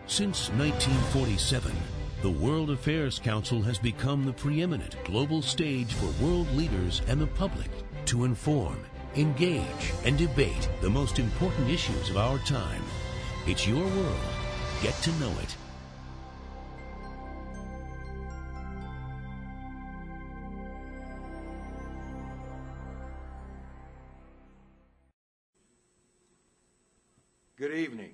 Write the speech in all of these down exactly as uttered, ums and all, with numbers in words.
Since nineteen forty-seven, the World Affairs Council has become the preeminent global stage for world leaders and the public to inform, engage, and debate the most important issues of our time. It's your world. Get to know it. Good evening.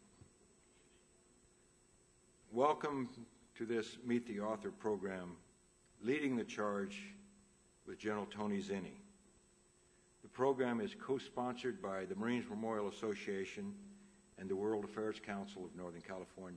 Welcome to this Meet the Author program, Leading the Charge with General Tony Zinni. The program is co-sponsored by the Marines Memorial Association and the World Affairs Council of Northern California.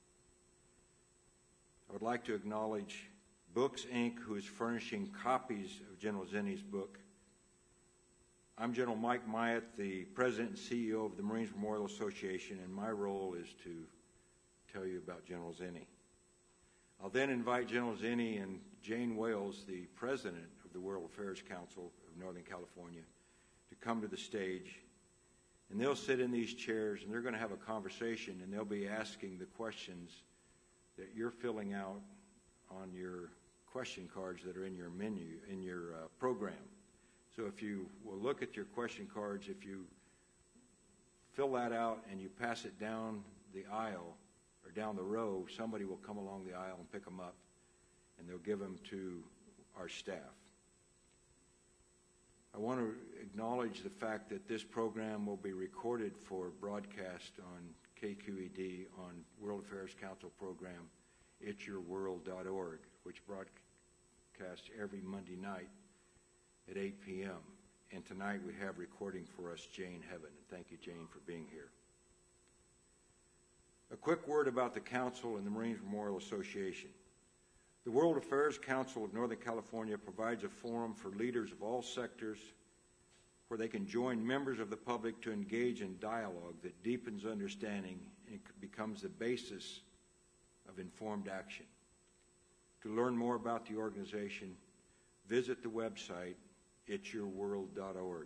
I would like to acknowledge Books, Incorporated, who is furnishing copies of General Zinni's book. I'm General Mike Myatt, the President and C E O of the Marines Memorial Association, and my role is to tell you about General Zinni. I'll then invite General Zinni and Jane Wales, the President of the World Affairs Council of Northern California, to come to the stage. And they'll sit in these chairs and they're going to have a conversation, and they'll be asking the questions that you're filling out on your question cards that are in your menu, in your uh, program. So if you will look at your question cards, if you fill that out and you pass it down the aisle or down the row, somebody will come along the aisle and pick them up, and they'll give them to our staff. I want to acknowledge the fact that this program will be recorded for broadcast on K Q E D on World Affairs Council program, it's your world dot org, which broadcasts every Monday night at eight p m And tonight we have recording for us Jane Heaven. And thank you, Jane, for being here. A quick word about the Council and the Marines Memorial Association. The World Affairs Council of Northern California provides a forum for leaders of all sectors where they can join members of the public to engage in dialogue that deepens understanding and becomes the basis of informed action. To learn more about the organization, visit the website it's your world dot org.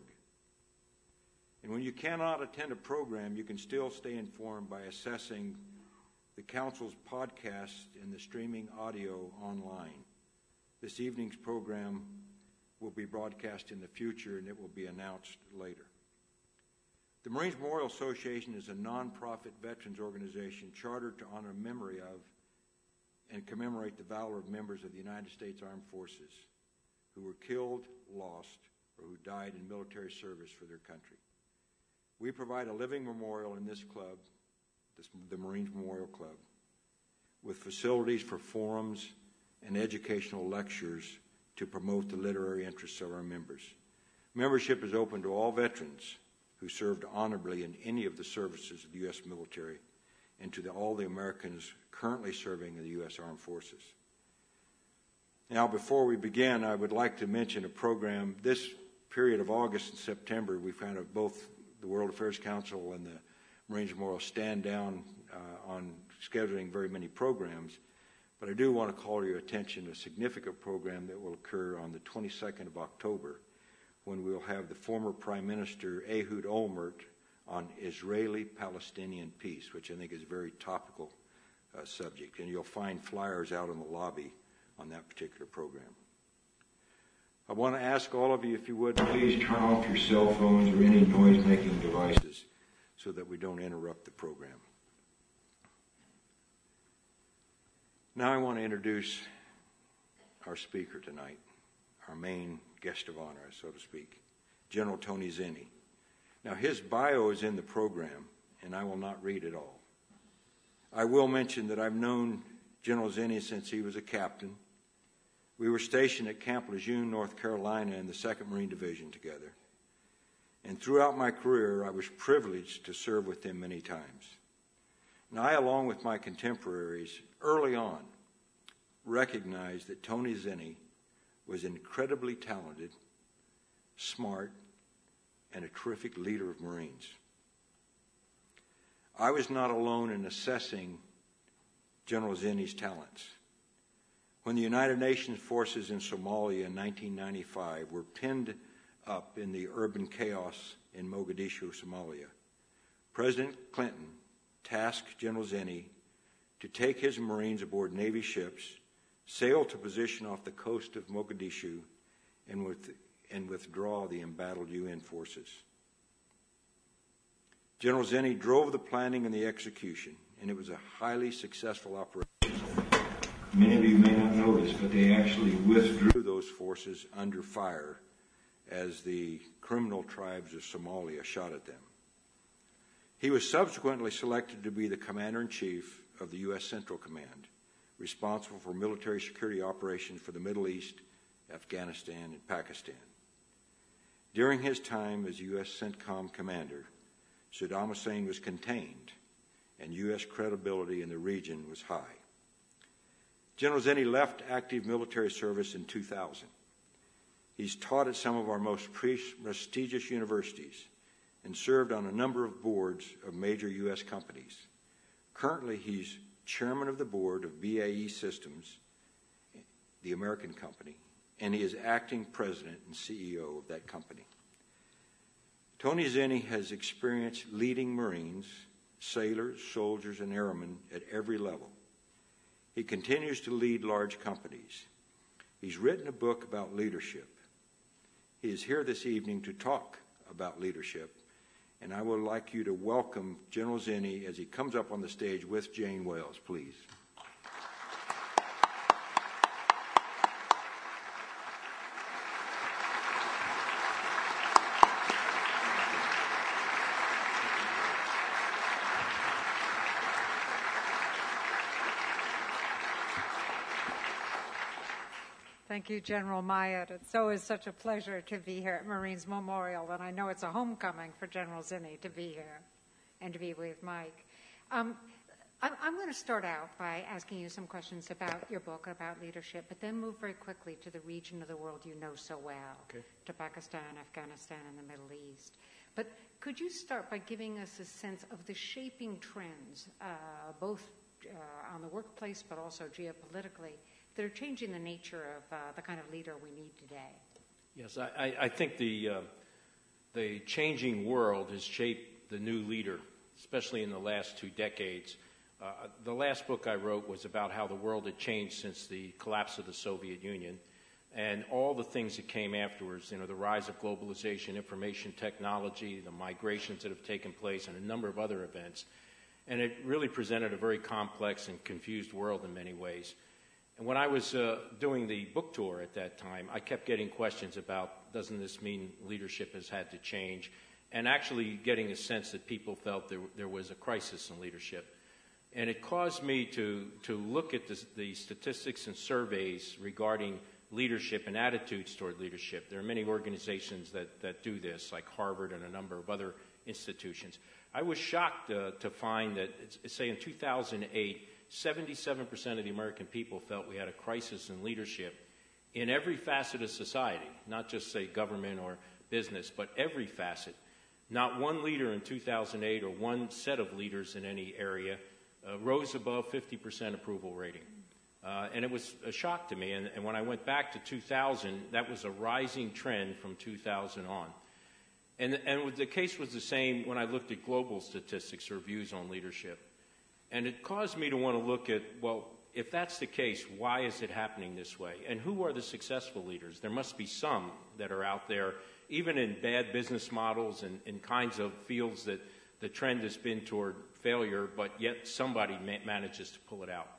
And when you cannot attend a program, you can still stay informed by accessing the Council's podcast and the streaming audio online. This evening's program will be broadcast in the future, and it will be announced later. The Marines Memorial Association is a nonprofit veterans organization chartered to honor memory of and commemorate the valor of members of the United States Armed Forces who were killed, lost, or who died in military service for their country. We provide a living memorial in this club, this, the Marines Memorial Club, with facilities for forums and educational lectures to promote the literary interests of our members. Membership is open to all veterans who served honorably in any of the services of the U S military and to the, all the Americans currently serving in the U S Armed Forces. Now, before we begin, I would like to mention a program. This period of August and September, we found out both the World Affairs Council and the Marines Memorial stand down uh, on scheduling very many programs. But I do want to call your attention to a significant program that will occur on the twenty-second of October, when we'll have the former Prime Minister Ehud Olmert on Israeli-Palestinian peace, which I think is a very topical uh, subject. And you'll find flyers out in the lobby on that particular program. I want to ask all of you, if you would, please turn off your cell phones or any noise-making devices so that we don't interrupt the program. Now I want to introduce our speaker tonight, our main guest of honor, so to speak, General Tony Zinni. Now, his bio is in the program, and I will not read it all. I will mention that I've known General Zinni since he was a captain. We were stationed at Camp Lejeune, North Carolina, in the second Marine Division together. And throughout my career, I was privileged to serve with him many times. And I, along with my contemporaries, early on, recognized that Tony Zinni was incredibly talented, smart, and a terrific leader of Marines. I was not alone in assessing General Zinni's talents. When the United Nations forces in Somalia in nineteen ninety-five were pinned up in the urban chaos in Mogadishu, Somalia, President Clinton tasked General Zinni to take his Marines aboard Navy ships, sail to position off the coast of Mogadishu, and, with, and withdraw the embattled U N forces. General Zinni drove the planning and the execution, and it was a highly successful operation. Many of you may not know this, but they actually withdrew those forces under fire as the criminal tribes of Somalia shot at them. He was subsequently selected to be the Commander-in-Chief of the U S Central Command, responsible for military security operations for the Middle East, Afghanistan, and Pakistan. During his time as U S CENTCOM commander, Saddam Hussein was contained, and U S credibility in the region was high. General Zinni left active military service in two thousand. He's taught at some of our most prestigious universities and served on a number of boards of major U S companies. Currently, he's chairman of the board of B A E Systems, the American company, and he is acting president and C E O of that company. Tony Zinni has experience leading Marines, sailors, soldiers, and airmen at every level. He continues to lead large companies. He's written a book about leadership. He is here this evening to talk about leadership, and I would like you to welcome General Zinni as he comes up on the stage with Jane Wells, please. Thank you, General Myatt. It's always such a pleasure to be here at Marines Memorial, and I know it's a homecoming for General Zinni to be here and to be with Mike. Um, I'm, I'm going to start out by asking you some questions about your book, about leadership, but then move very quickly to the region of the world you know so well, okay. to Pakistan, Afghanistan, and the Middle East. But could you start by giving us a sense of the shaping trends, uh, both uh, on the workplace but also geopolitically, that are changing the nature of uh, the kind of leader we need today? Yes, I, I think the, uh, the changing world has shaped the new leader, especially in the last two decades. Uh, the last book I wrote was about how the world had changed since the collapse of the Soviet Union, and all the things that came afterwards, you know, the rise of globalization, information technology, the migrations that have taken place, and a number of other events. And it really presented a very complex and confused world in many ways. And when I was uh, doing the book tour at that time, I kept getting questions about, doesn't this mean leadership has had to change? And actually getting a sense that people felt there, there was a crisis in leadership. And it caused me to, to look at the, the statistics and surveys regarding leadership and attitudes toward leadership. There are many organizations that, that do this, like Harvard and a number of other institutions. I was shocked uh, to find that, say, in two thousand eight, seventy-seven percent of the American people felt we had a crisis in leadership in every facet of society, not just, say, government or business, but every facet. Not one leader in two thousand eight or one set of leaders in any area uh, rose above fifty percent approval rating. Uh, and it was a shock to me. And, and when I went back to two thousand, that was a rising trend from two thousand on. And, and the case was the same when I looked at global statistics or views on leadership. And it caused me to want to look at, well, if that's the case, why is it happening this way? And who are the successful leaders? There must be some that are out there, even in bad business models and in kinds of fields that the trend has been toward failure, but yet somebody ma- manages to pull it out.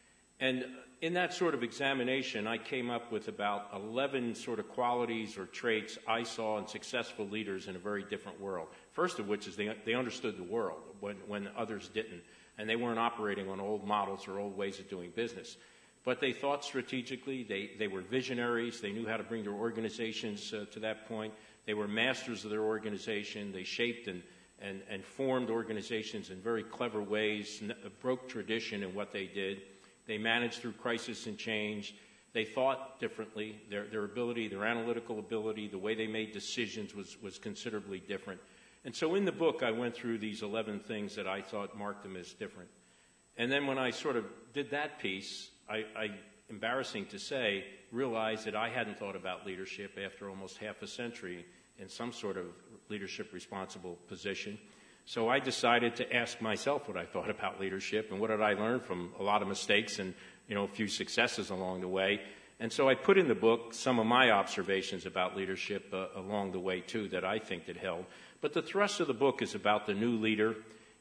And in that sort of examination, I came up with about eleven sort of qualities or traits I saw in successful leaders in a very different world. First of which is they, they understood the world when, when others didn't. And they weren't operating on old models or old ways of doing business. But they thought strategically, they, they were visionaries, they knew how to bring their organizations uh, to that point. They were masters of their organization, they shaped and, and, and formed organizations in very clever ways, n- broke tradition in what they did. They managed through crisis and change. They thought differently. Their, their ability, their analytical ability, the way they made decisions was, was considerably different. And so in the book, I went through these eleven things that I thought marked them as different. And then when I sort of did that piece, I, I, embarrassing to say, realized that I hadn't thought about leadership after almost half a century in some sort of leadership responsible position. So I decided to ask myself what I thought about leadership and what did I learn from a lot of mistakes and, you know, a few successes along the way. And so I put in the book some of my observations about leadership uh, along the way, too, that I think that held. But the thrust of the book is about the new leader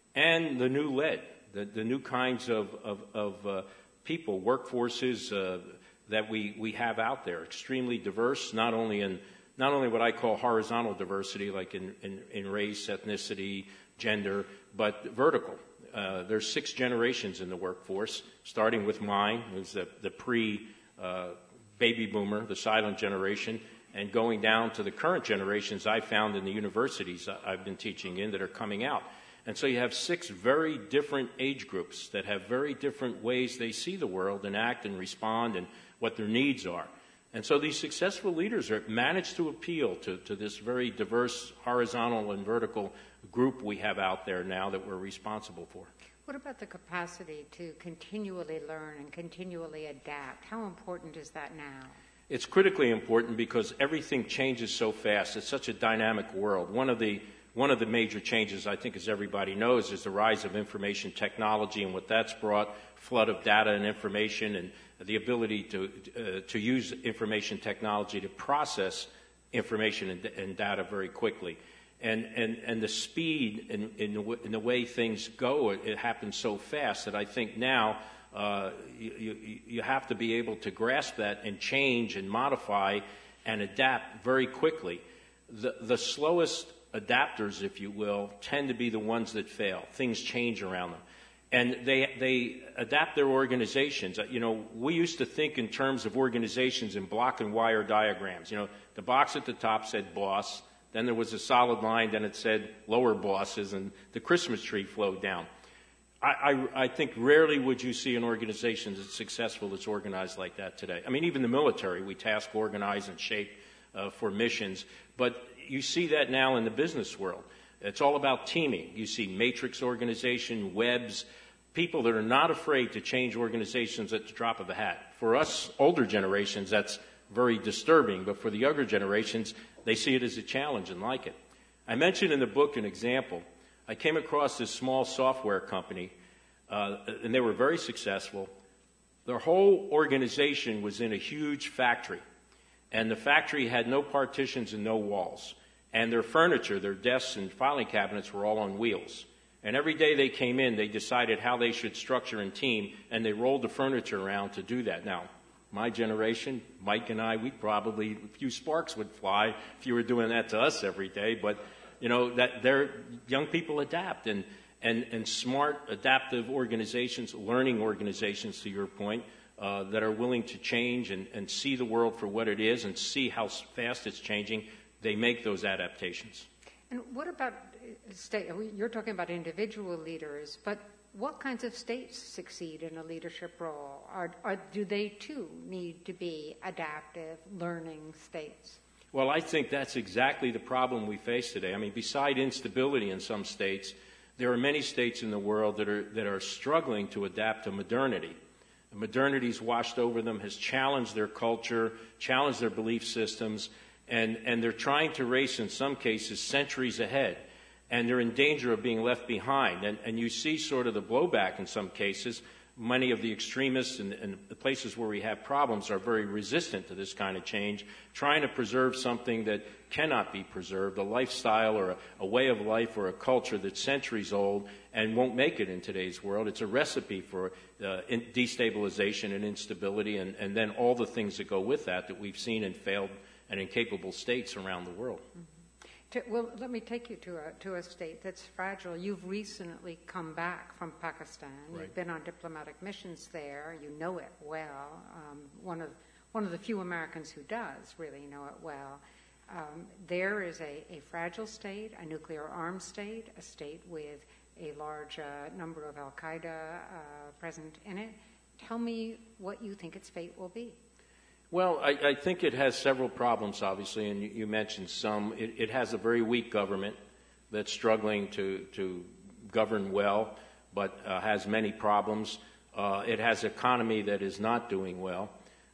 and the new led, the, the new kinds of, of, of uh, people, workforces uh, that we, we have out there, extremely diverse, not only in not only what I call horizontal diversity, like in, in, in race, ethnicity, gender, but vertical. Uh, there's six generations in the workforce, starting with mine, who's the, the pre uh, baby boomer, the silent generation, and going down to the current generations I found in the universities I've been teaching in that are coming out. And so you have six very different age groups that have very different ways they see the world and act and respond and what their needs are. And so these successful leaders are managed to appeal to, to this very diverse horizontal and vertical group we have out there now that we're responsible for. What about the capacity to continually learn and continually adapt? How important is that now? It's critically important because everything changes so fast. It's such a dynamic world. One of the one of the major changes, I think, as everybody knows, is the rise of information technology and what that's brought, flood of data and information, and the ability to uh, to use information technology to process information and, and data very quickly. And, and, and the speed in, in, the w- in the way things go, it, it happens so fast that I think now uh, you, you, you have to be able to grasp that and change and modify and adapt very quickly. The, the slowest adapters, if you will, tend to be the ones that fail. Things change around them. And they, they adapt their organizations. You know, we used to think in terms of organizations in block and wire diagrams. You know, the box at the top said boss. Then there was a solid line, then it said lower bosses, and the Christmas tree flowed down. I, I, I think rarely would you see an organization that's successful that's organized like that today. I mean, even the military, we task, organize, and shape uh, for missions. But you see that now in the business world. It's all about teaming. You see matrix organization, webs, people that are not afraid to change organizations at the drop of a hat. For us older generations, that's very disturbing, but for the younger generations, they see it as a challenge and like it. I mentioned in the book an example. I came across this small software company, uh, and they were very successful. Their whole organization was in a huge factory, and the factory had no partitions and no walls. And their furniture, their desks and filing cabinets were all on wheels. And every day they came in, they decided how they should structure and team, and they rolled the furniture around to do that. Now, my generation, Mike and I, we probably, a few sparks would fly if you were doing that to us every day. But, you know, that they're, young people adapt. And, and, and smart, adaptive organizations, learning organizations, to your point, uh, that are willing to change and, and see the world for what it is and see how fast it's changing, they make those adaptations. And what about state? You're talking about individual leaders, but what kinds of states succeed in a leadership role? Are, are, do they, too, need to be adaptive, learning states? Well, I think that's exactly the problem we face today. I mean, beside instability in some states, there are many states in the world that are, that are struggling to adapt to modernity. The modernity's washed over them, has challenged their culture, challenged their belief systems, and, and they're trying to race, in some cases, centuries ahead. And they're in danger of being left behind. And, and you see sort of the blowback in some cases. Many of the extremists and, and the places where we have problems are very resistant to this kind of change, trying to preserve something that cannot be preserved, a lifestyle or a, a way of life or a culture that's centuries old and won't make it in today's world. It's a recipe for uh, in destabilization and instability and, and then all the things that go with that that we've seen in failed and incapable states around the world. Mm-hmm. To, well, let me take you to a, to a state that's fragile. You've recently come back from Pakistan. Right. You've been on diplomatic missions there. You know it well. Um, one of one of the few Americans who does really know it well. Um, there is a, a fragile state, a nuclear-armed state, a state with a large uh, number of Al-Qaeda uh, present in it. Tell me what you think its fate will be. Well, I, I think it has several problems, obviously, and you, you mentioned some. It, it has a very weak government that's struggling to, to govern well, but uh, has many problems. Uh, it has an economy that is not doing well.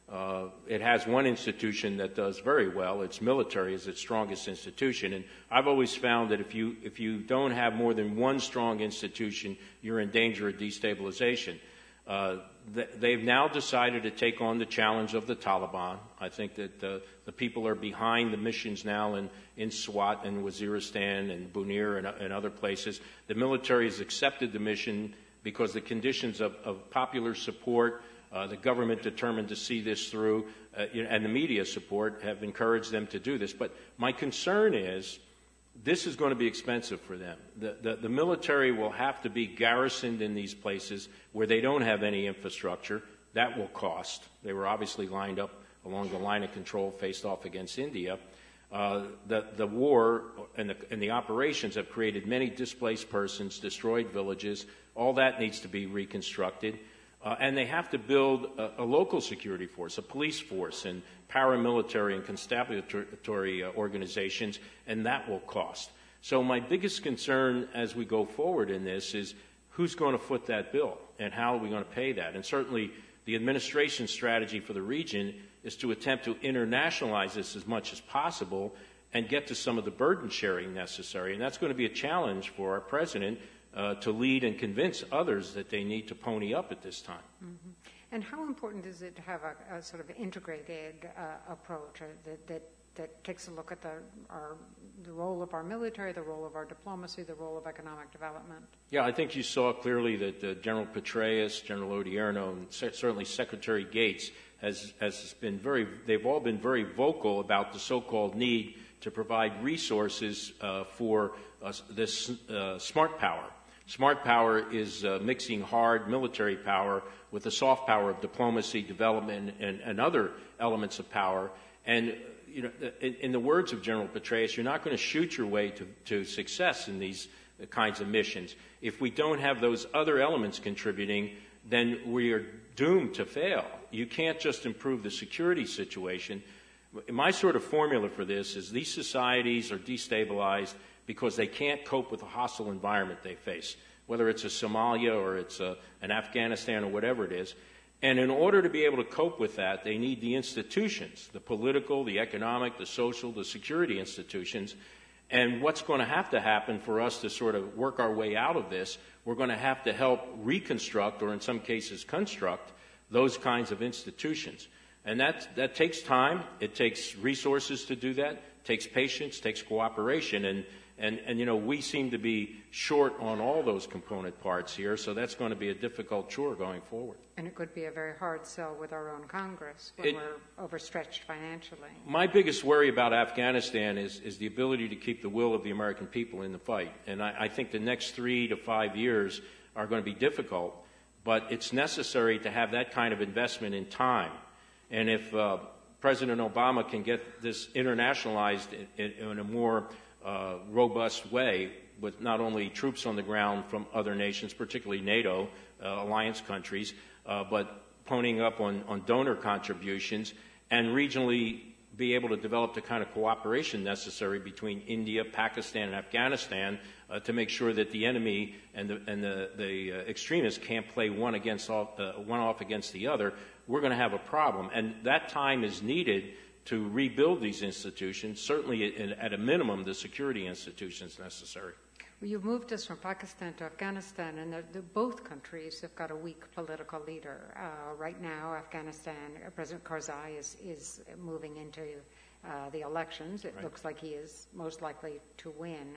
Uh, it has one institution that does very well. Its military is its strongest institution. And I've always found that if you, if you don't have more than one strong institution, you're in danger of destabilization. Uh, th- they've now decided to take on the challenge of the Taliban. I think that uh, the people are behind the missions now in, in Swat and Waziristan and Bunir and, and other places. The military has accepted the mission because the conditions of, of popular support, Uh, the government determined to see this through, uh, you know, and the media support have encouraged them to do this. But my concern is this is going to be expensive for them. The, the, the military will have to be garrisoned in these places where they don't have any infrastructure. That will cost. They were obviously lined up along the line of control faced off against India. Uh, the, the war and the, and the operations have created many displaced persons, destroyed villages. All that needs to be reconstructed. Uh, and they have to build a, a local security force, a police force, and paramilitary and constabulary uh, organizations, and that will cost. So my biggest concern as we go forward in this is who's going to foot that bill, and how are we going to pay that? And certainly the administration's strategy for the region is to attempt to internationalize this as much as possible and get to some of the burden sharing necessary. And that's going to be a challenge for our president Uh, to lead and convince others that they need to pony up at this time. Mm-hmm. And how important is it to have a, a sort of integrated uh, approach uh, that, that, that takes a look at the, our, the role of our military, the role of our diplomacy, the role of economic development? Yeah, I think you saw clearly that uh, General Petraeus, General Odierno, and se- certainly Secretary Gates has, has been very, they've all been very vocal about the so-called need to provide resources uh, for uh, this uh, smart power. Smart power is uh, mixing hard military power with the soft power of diplomacy, development, and, and other elements of power. And, you know, in, in the words of General Petraeus, you're not going to shoot your way to, to success in these kinds of missions. If we don't have those other elements contributing, then we are doomed to fail. You can't just improve the security situation. My sort of formula for this is these societies are destabilized because they can't cope with the hostile environment they face, whether it's a Somalia or it's a, an Afghanistan or whatever it is. And in order to be able to cope with that, they need the institutions, the political, the economic, the social, the security institutions. And what's going to have to happen for us to sort of work our way out of this, we're going to have to help reconstruct, or in some cases construct, those kinds of institutions. And that, that takes time. It takes resources to do that. It takes patience, takes cooperation. And, and, and, you know, we seem to be short on all those component parts here, so that's going to be a difficult chore going forward. And it could be a very hard sell with our own Congress when it, we're overstretched financially. My biggest worry about Afghanistan is, is the ability to keep the will of the American people in the fight. And I, I think the next three to five years are going to be difficult, but it's necessary to have that kind of investment in time. And if uh, President Obama can get this internationalized in, in, in a more uh, robust way, with not only troops on the ground from other nations, particularly NATO uh, alliance countries, uh, but ponying up on, on donor contributions, and regionally be able to develop the kind of cooperation necessary between India, Pakistan, and Afghanistan uh, to make sure that the enemy and the, and the, the uh, extremists can't play one against off, uh, one off against the other, we're going to have a problem. And that time is needed to rebuild these institutions, certainly in, at a minimum the security institutions necessary. Well, you've moved us from Pakistan to Afghanistan, and they're, they're both countries have got a weak political leader. Uh, right now, Afghanistan, uh, President Karzai is, is moving into uh, the elections. It right. looks like he is most likely to win.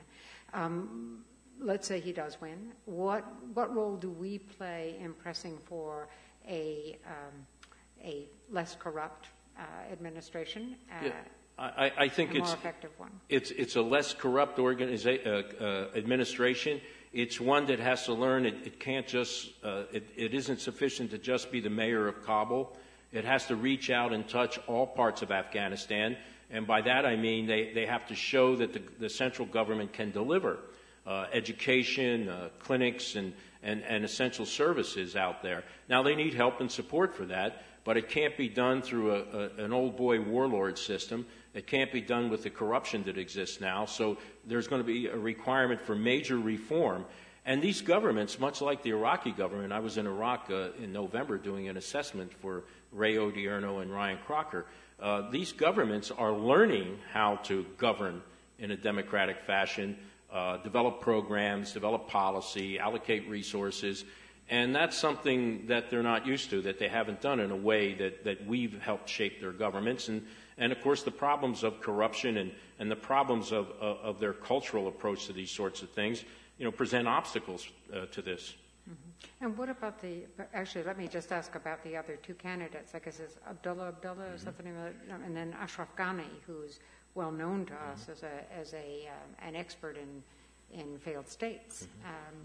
Um, let's say he does win. What, what role do we play in pressing for a, um, a less corrupt uh, administration? Uh, yeah. I, I think a more it's, effective one. it's it's a less corrupt organiza- uh, uh, administration. It's one that has to learn it, it can't just uh, it, it isn't sufficient to just be the mayor of Kabul. It has to reach out and touch all parts of Afghanistan, and by that I mean they, they have to show that the, the central government can deliver uh, education, uh, clinics, and, and and essential services out there. Now they need help and support for that, but it can't be done through a, a, an old boy warlord system. It can't be done with the corruption that exists now. So there's going to be a requirement for major reform. And these governments, much like the Iraqi government, I was in Iraq uh, in November doing an assessment for Ray Odierno and Ryan Crocker. Uh, these governments are learning how to govern in a democratic fashion, uh, develop programs, develop policy, allocate resources. And that's something that they're not used to, that they haven't done in a way that, that we've helped shape their governments. And, and of course, the problems of corruption and, and the problems of, of, of their cultural approach to these sorts of things, you know, present obstacles uh, to this. Mm-hmm. And what about the, actually, let me just ask about the other two candidates. I guess it's Abdullah Abdullah, mm-hmm. is that the name of it? And then Ashraf Ghani, who's well known to mm-hmm. us as a as a um, an expert in in failed states. Mm-hmm. Um,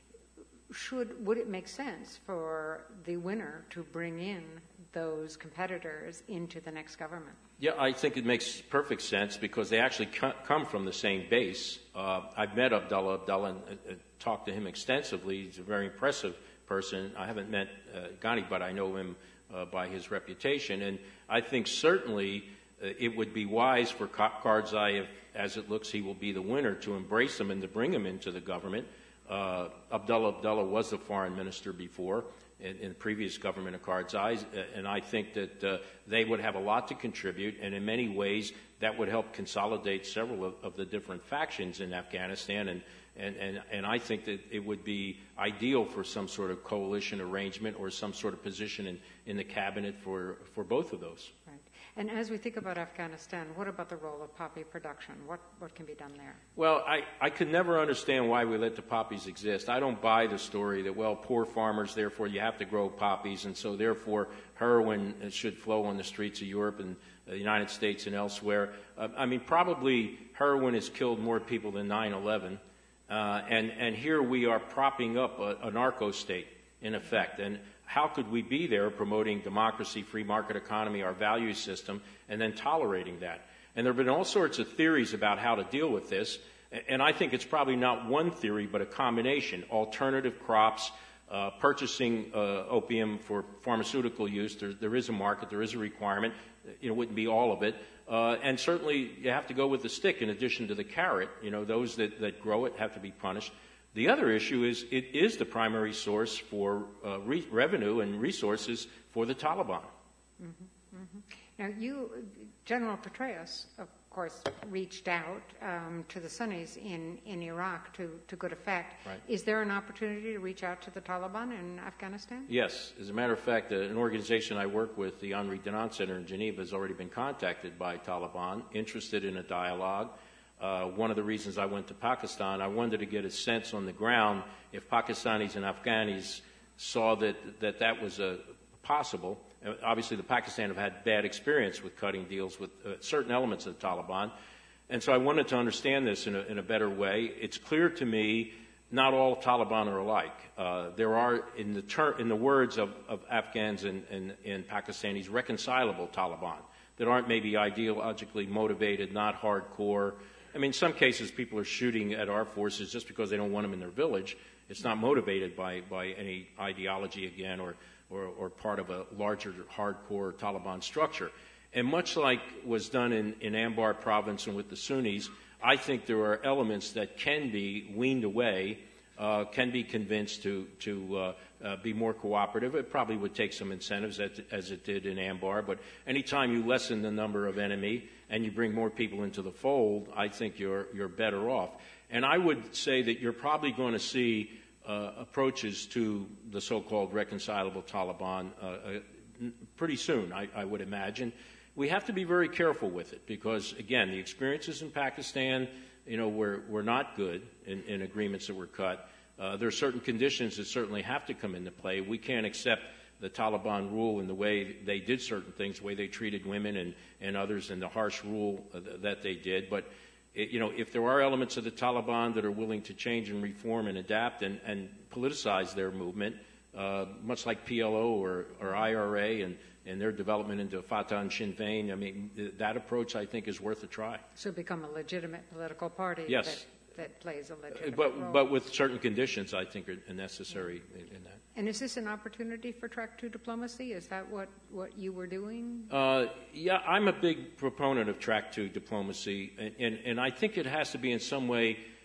should would it make sense for the winner to bring in those competitors into the next government? Yeah, I think it makes perfect sense because they actually co- come from the same base. Uh, I've met Abdullah Abdullah and uh, talked to him extensively. He's a very impressive person. I haven't met uh, Ghani, but I know him uh, by his reputation. And I think certainly uh, it would be wise for Karzai, if, as it looks, he will be the winner, to embrace him and to bring him into the government. Uh, Abdullah Abdullah was the foreign minister before in, in the previous government of Karzai, and I think that uh, they would have a lot to contribute, and in many ways that would help consolidate several of, of the different factions in Afghanistan, and, and, and, and I think that it would be ideal for some sort of coalition arrangement or some sort of position in, in the cabinet for, for both of those. Right. And as we think about Afghanistan, what about the role of poppy production? What what can be done there? Well, I, I could never understand why we let the poppies exist. I don't buy the story that, well, poor farmers, therefore you have to grow poppies, and so therefore heroin should flow on the streets of Europe and the United States and elsewhere. Uh, I mean, probably heroin has killed more people than nine eleven, uh, and, and here we are propping up a, a narco state, in effect. And how could we be there promoting democracy, free market economy, our value system, and then tolerating that? And there have been all sorts of theories about how to deal with this, and I think it's probably not one theory, but a combination. Alternative crops, uh, purchasing uh, opium for pharmaceutical use. There, there is a market, there is a requirement. It wouldn't be all of it. Uh, and certainly you have to go with the stick in addition to the carrot. You know, those that, that grow it have to be punished. The other issue is it is the primary source for uh, re- revenue and resources for the Taliban. Mm-hmm, mm-hmm. Now, you, General Petraeus, of course, reached out um, to the Sunnis in, in Iraq to, to good effect. Right. Is there an opportunity to reach out to the Taliban in Afghanistan? Yes. As a matter of fact, uh, an organization I work with, the Henri Dunant Center in Geneva, has already been contacted by Taliban, interested in a dialogue. Uh, one of the reasons I went to Pakistan, I wanted to get a sense on the ground if Pakistanis and Afghanis saw that that, that was uh, possible. Uh, obviously, the Pakistan have had bad experience with cutting deals with uh, certain elements of the Taliban. And so I wanted to understand this in a, in a better way. It's clear to me not all Taliban are alike. Uh, there are, in the, ter- in the words of, of Afghans and, and, and Pakistanis, reconcilable Taliban that aren't maybe ideologically motivated, not hardcore. I mean, in some cases, people are shooting at our forces just because they don't want them in their village. It's not motivated by, by any ideology, again, or, or, or part of a larger, hardcore Taliban structure. And much like was done in, in Anbar province and with the Sunnis, I think there are elements that can be weaned away, uh, can be convinced to, to uh, uh, be more cooperative. It probably would take some incentives, as, as it did in Anbar, but anytime you lessen the number of enemy and you bring more people into the fold, I think you're, you're better off. And I would say that you're probably going to see uh, approaches to the so-called reconcilable Taliban uh, uh, pretty soon, I, I would imagine. We have to be very careful with it because, again, the experiences in Pakistan, you know, were, were not good in, in agreements that were cut. Uh, there are certain conditions that certainly have to come into play. We can't accept the Taliban rule in the way they did certain things, the way they treated women and, and others, and the harsh rule uh, that they did. But, it, you know, if there are elements of the Taliban that are willing to change and reform and adapt and, and politicize their movement, uh, much like P L O or, or I R A and, and their development into Fatah and Sinn Féin, I mean, th- that approach, I think, is worth a try. So become a legitimate political party yes. that, that plays a legitimate but, role. But with certain conditions, I think, are necessary in, in that. And is this an opportunity for track two diplomacy? Is that what, what you were doing? Uh, yeah, I'm a big proponent of track two diplomacy, and, and, and I think it has to be in some way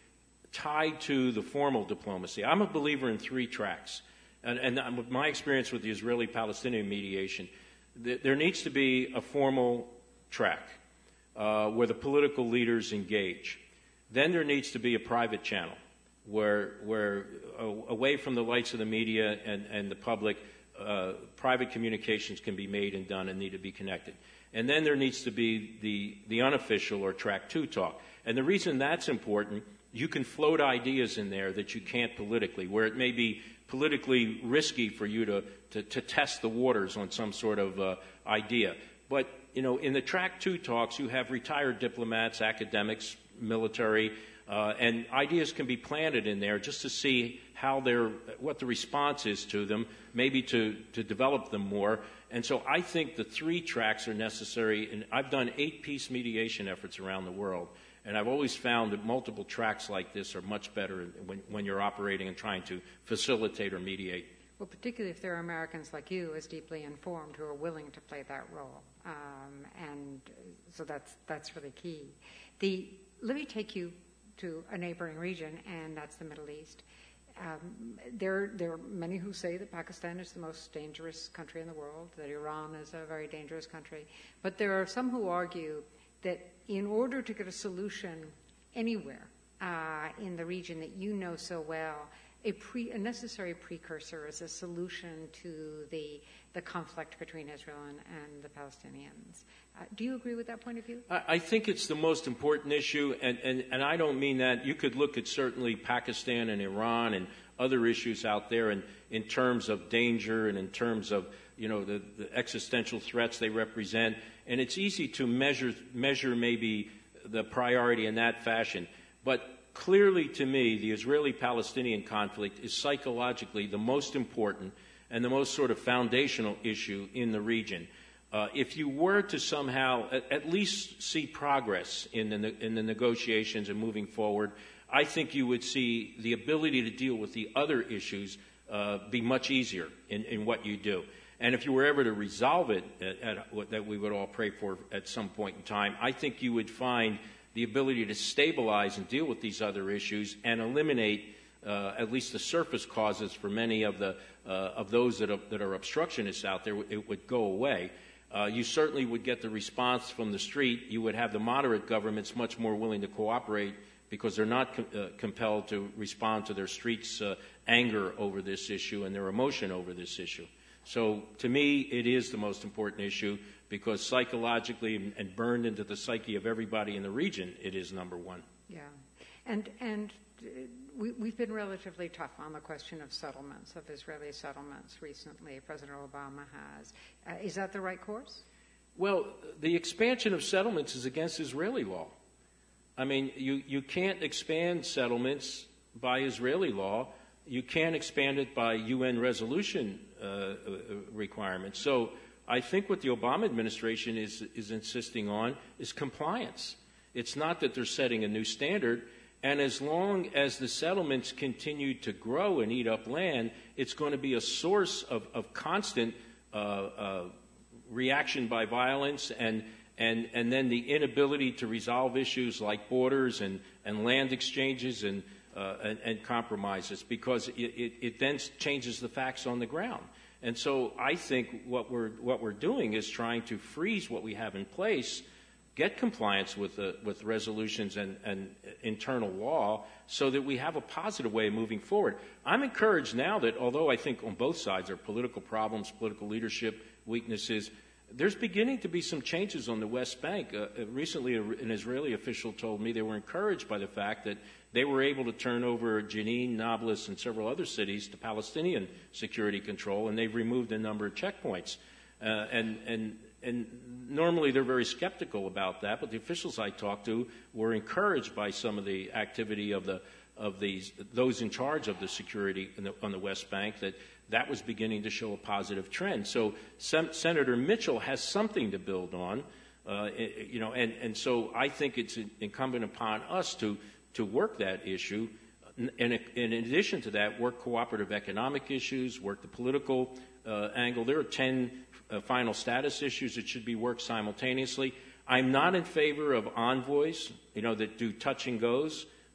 tied to the formal diplomacy. I'm a believer in three tracks. And, and my experience with the Israeli-Palestinian mediation, th- there needs to be a formal track uh, where the political leaders engage. Then there needs to be a private channel where, where uh, away from the lights of the media and, and the public, uh, private communications can be made and done and need to be connected. And then there needs to be the, the unofficial or track two talk. And the reason that's important, you can float ideas in there that you can't politically, where it may be politically risky for you to, to, to test the waters on some sort of uh, idea. But, you know, in the track two talks, you have retired diplomats, academics, military, uh, and ideas can be planted in there just to see how they're, what the response is to them, maybe to, to develop them more. And so I think the three tracks are necessary, and I've done eight peace mediation efforts around the world. And I've always found that multiple tracks like this are much better when, when you're operating and trying to facilitate or mediate. Well, particularly if there are Americans like you as deeply informed who are willing to play that role. Um, and so that's, that's really key. The, let me take you to a neighboring region, and that's the Middle East. Um, there, there are many who say that Pakistan is the most dangerous country in the world, that Iran is a very dangerous country. But there are some who argue that in order to get a solution anywhere uh, in the region that you know so well, a, pre, a necessary precursor is a solution to the, the conflict between Israel and, and the Palestinians. Uh, do you agree with that point of view? I, I think it's the most important issue, and, and, and I don't mean that. You could look at certainly Pakistan and Iran and other issues out there in, in terms of danger and in terms of, you know, the, the existential threats they represent. And it's easy to measure, measure maybe the priority in that fashion. But clearly to me, the Israeli-Palestinian conflict is psychologically the most important and the most sort of foundational issue in the region. Uh, if you were to somehow at, at least see progress in the, in the negotiations and moving forward, I think you would see the ability to deal with the other issues uh, be much easier in, in what you do. And if you were ever to resolve it, at, at, that we would all pray for at some point in time, I think you would find the ability to stabilize and deal with these other issues and eliminate uh, at least the surface causes for many of the uh, of those that are, that are obstructionists out there. It would go away. Uh, you certainly would get the response from the street. You would have the moderate governments much more willing to cooperate because they're not com- uh, compelled to respond to their streets' uh, anger over this issue and their emotion over this issue. So to me, it is the most important issue because psychologically and, and burned into the psyche of everybody in the region, it is number one. Yeah. And, and we, we've been relatively tough on the question of settlements, of Israeli settlements recently. President Obama has. Uh, is that the right course? Well, the expansion of settlements is against Israeli law. I mean, you, you can't expand settlements by Israeli law. You can't expand it by U N resolution uh, requirements. So I think what the Obama administration is, is insisting on is compliance. It's not that they're setting a new standard. And as long as the settlements continue to grow and eat up land, it's going to be a source of, of constant uh, uh, reaction by violence and, and, and then the inability to resolve issues like borders and, and land exchanges and, uh, and, and compromises because it, it, it then changes the facts on the ground. And so I think what we're, what we're doing is trying to freeze what we have in place, get compliance with the, with resolutions and, and internal law so that we have a positive way of moving forward. I'm encouraged now that although I think on both sides there are political problems, political leadership weaknesses, there's beginning to be some changes on the West Bank. Uh, recently, an Israeli official told me they were encouraged by the fact that they were able to turn over Jenin, Nablus, and several other cities to Palestinian security control, and they've removed a number of checkpoints. Uh, and, and And normally they're very skeptical about that, but the officials I talked to were encouraged by some of the activity of the of these those in charge of the security in the, on the West Bank that that was beginning to show a positive trend. So Sen- Senator Mitchell has something to build on, uh, you know, and, and so I think it's incumbent upon us to to work that issue. And in addition to that, work cooperative economic issues, work the political uh, angle. There are ten uh, final status issues that should be worked simultaneously. I'm not in favor of envoys, you know, that do touch and goes.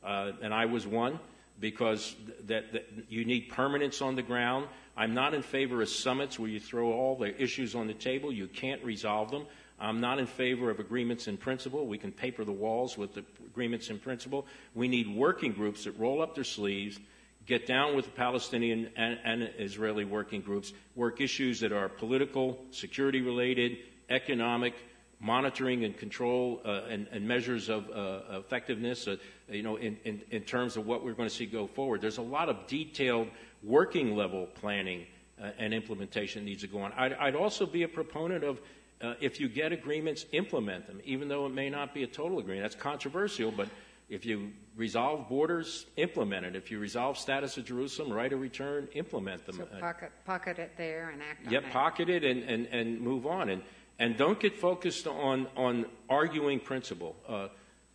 uh, and I was one, because th- that, that you need permanence on the ground. I'm not in favor of summits where you throw all the issues on the table. You can't resolve them. I'm not in favor of agreements in principle. We can paper the walls with the agreements in principle. We need working groups that roll up their sleeves, get down with the Palestinian and, and Israeli working groups, work issues that are political, security-related, economic, monitoring and control uh, and, and measures of uh, effectiveness, uh, you know, in, in, in terms of what we're going to see go forward. There's a lot of detailed working level planning uh, and implementation needs to go on. I'd, I'd also be a proponent of uh, if you get agreements, implement them, even though it may not be a total agreement. That's controversial, but if you resolve borders, implement it. If you resolve status of Jerusalem, right of return, implement them. So pocket, pocket it there and act on yeah, it. Yeah, pocket it and, and, and move on. And And don't get focused on, on arguing principle. Uh,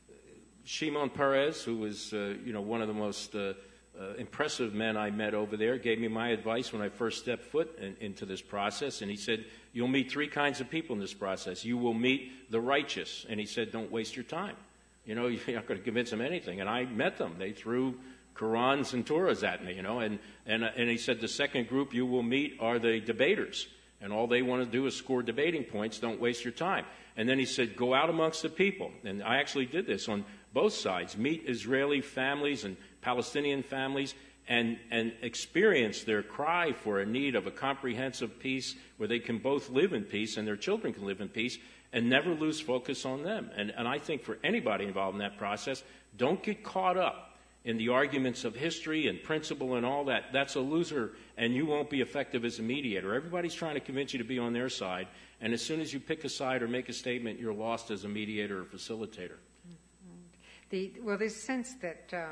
Shimon Peres, who was uh, you know one of the most uh, uh, impressive men I met over there, gave me my advice when I first stepped foot in, into this process. And he said, you'll meet three kinds of people in this process. You will meet the righteous. And he said, don't waste your time. You know, you're not going to convince them anything. And I met them. They threw Qurans and Torahs at me, you know. And, and, and he said, the second group you will meet are the debaters. And all they want to do is score debating points. Don't waste your time. And then he said, go out amongst the people. And I actually did this on both sides. Meet Israeli families and Palestinian families and, and experience their cry for a need of a comprehensive peace where they can both live in peace and their children can live in peace, and never lose focus on them. And, and I think for anybody involved in that process, don't get caught up in the arguments of history and principle and all that. That's a loser, and you won't be effective as a mediator. Everybody's trying to convince you to be on their side, and as soon as you pick a side or make a statement, you're lost as a mediator or facilitator. The, well, this sense that um,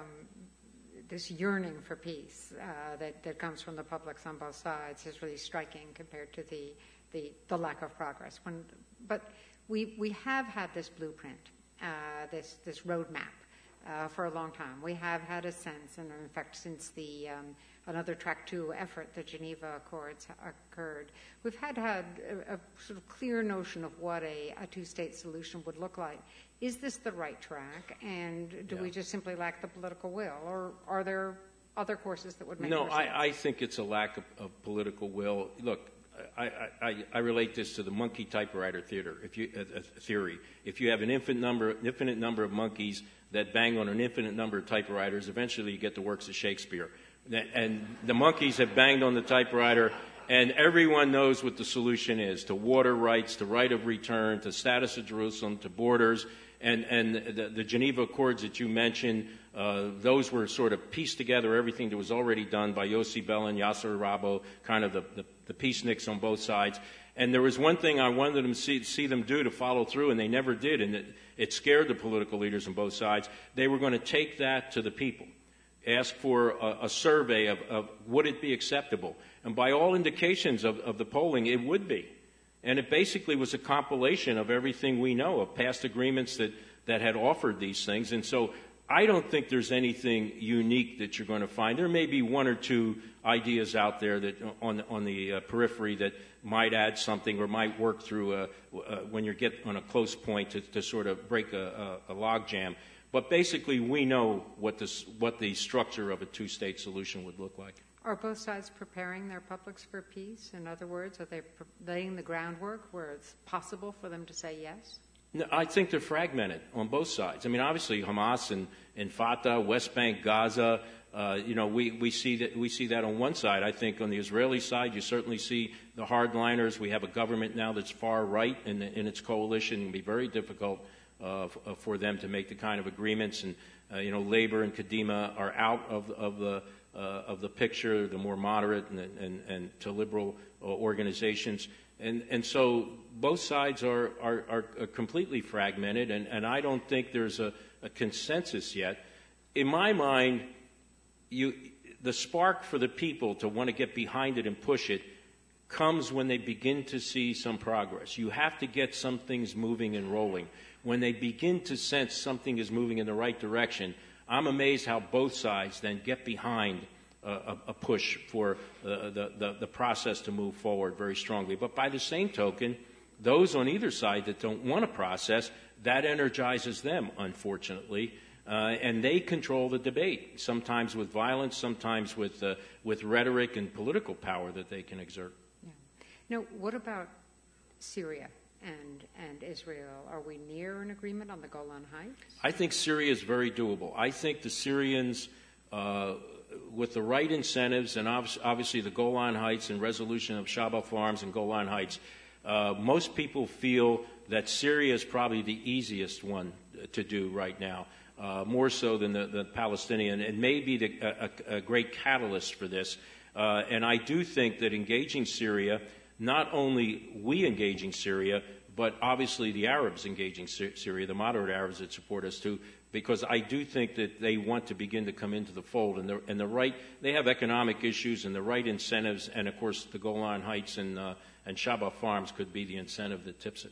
this yearning for peace uh, that, that comes from the publics on both sides is really striking compared to the, the, the lack of progress. When, but we, we have had this blueprint, uh, this, this roadmap. Uh, for a long time. We have had a sense, and in fact since the um, another track two effort, the Geneva Accords, occurred, we've had had a, a sort of clear notion of what a, a two-state solution would look like. Is this the right track, and do yeah. we just simply lack the political will, or are there other courses that would make no, more sense? I, I think it's a lack of, of political will. Look, I, I, I relate this to the monkey typewriter theater. If you, uh, theory. If you have an infinite number, infinite number of monkeys that bang on an infinite number of typewriters, eventually you get the works of Shakespeare. And the monkeys have banged on the typewriter, and everyone knows what the solution is: to water rights, to right of return, to status of Jerusalem, to borders. And, and the, the Geneva Accords that you mentioned, uh, those were sort of pieced together everything that was already done by Yossi Beilin, Yasser Arabo, kind of the, the, the peaceniks on both sides. And there was one thing I wanted them to see, see them do to follow through, and they never did, and it, it scared the political leaders on both sides. They were going to take that to the people, ask for a, a survey of, of would it be acceptable. And by all indications of, of the polling, it would be. And it basically was a compilation of everything we know of past agreements that, that had offered these things. And so I don't think there's anything unique that you're going to find. There may be one or two ideas out there that on, on the uh, periphery that might add something or might work through a, uh, when you get on a close point to, to sort of break a, a, a log jam. But basically we know what, this, what the structure of a two-state solution would look like. Are both sides preparing their publics for peace? In other words, are they pre- laying the groundwork where it's possible for them to say yes? No, I think they're fragmented on both sides. I mean, obviously Hamas and, and Fatah, West Bank, Gaza, uh, you know, we, we, see that, we see that on one side. I think on the Israeli side, you certainly see the hardliners. We have a government now that's far right in, in its coalition. It can be very difficult uh, f- for them to make the kind of agreements. And, uh, you know, Labor and Kadima are out of, of the Uh, of the picture, the more moderate and, and, and to liberal uh, organizations. And, and so both sides are, are, are completely fragmented, and, and I don't think there's a, a consensus yet. In my mind, you, the spark for the people to want to get behind it and push it comes when they begin to see some progress. You have to get some things moving and rolling. When they begin to sense something is moving in the right direction, I'm amazed how both sides then get behind uh, a, a push for uh, the, the, the process to move forward very strongly. But by the same token, those on either side that don't want a process, that energizes them, unfortunately. Uh, and they control the debate, sometimes with violence, sometimes with, uh, with rhetoric and political power that they can exert. Yeah. Now, what about Syria and, and Israel? Are we near an agreement on the Golan Heights? I think Syria is very doable. I think the Syrians, uh, with the right incentives, and ob- obviously the Golan Heights and resolution of Shaba Farms and Golan Heights, uh, most people feel that Syria is probably the easiest one to do right now. Uh, more so than the, the Palestinian, and may be the, a, a great catalyst for this. Uh, and I do think that engaging Syria, not only we engaging Syria, but obviously the Arabs engaging Syria, the moderate Arabs that support us too, because I do think that they want to begin to come into the fold. And the, and the right, they have economic issues and the right incentives, and of course the Golan Heights and, uh, and Shaba Farms could be the incentive that tips it.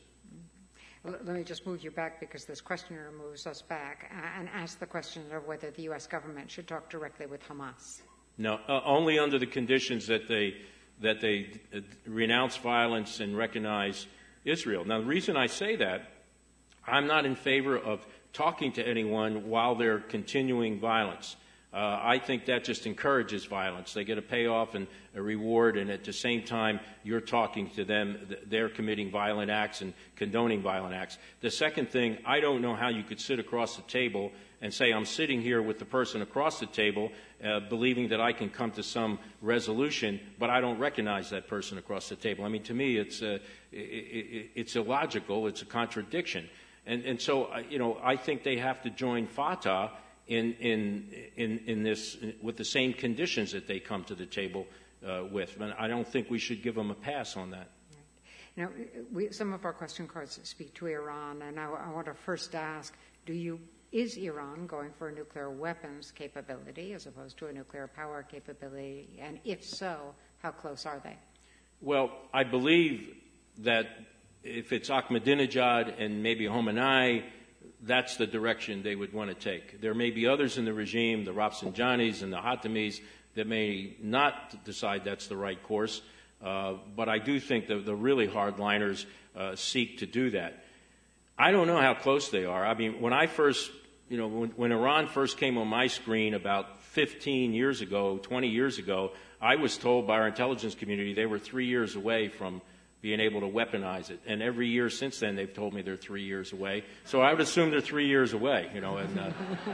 Let me just move you back because this questioner moves us back and ask the question of whether the U S government should talk directly with Hamas. No, uh, only under the conditions that they that they uh, renounce violence and recognize Israel. Now, the reason I say that, I'm not in favor of talking to anyone while they're continuing violence. Uh, I think that just encourages violence. They get a payoff and a reward, and at the same time, you're talking to them. They're committing violent acts and condoning violent acts. The second thing, I don't know how you could sit across the table and say, I'm sitting here with the person across the table, uh, believing that I can come to some resolution, but I don't recognize that person across the table. I mean, to me, it's, uh, it, it, it's illogical. It's a contradiction. And, and so, uh, you know, I think they have to join Fatah in in in in this with the same conditions that they come to the table uh, with. And I don't think we should give them a pass on that. Now, we, some of our question cards speak to Iran, and I, I want to first ask: Do you is Iran going for a nuclear weapons capability as opposed to a nuclear power capability? And if so, how close are they? Well, I believe that if it's Ahmadinejad and maybe Khomeini, that's the direction they would want to take. There may be others in the regime, the Rafsanjanis and the Hatamis, that may not decide that's the right course. Uh, but I do think that the really hardliners uh, seek to do that. I don't know how close they are. I mean, when I first, you know, when, when Iran first came on my screen about fifteen years ago, twenty years ago, I was told by our intelligence community they were three years away from being able to weaponize it. And every year since then, they've told me they're three years away. So I would assume they're three years away, you know. And uh,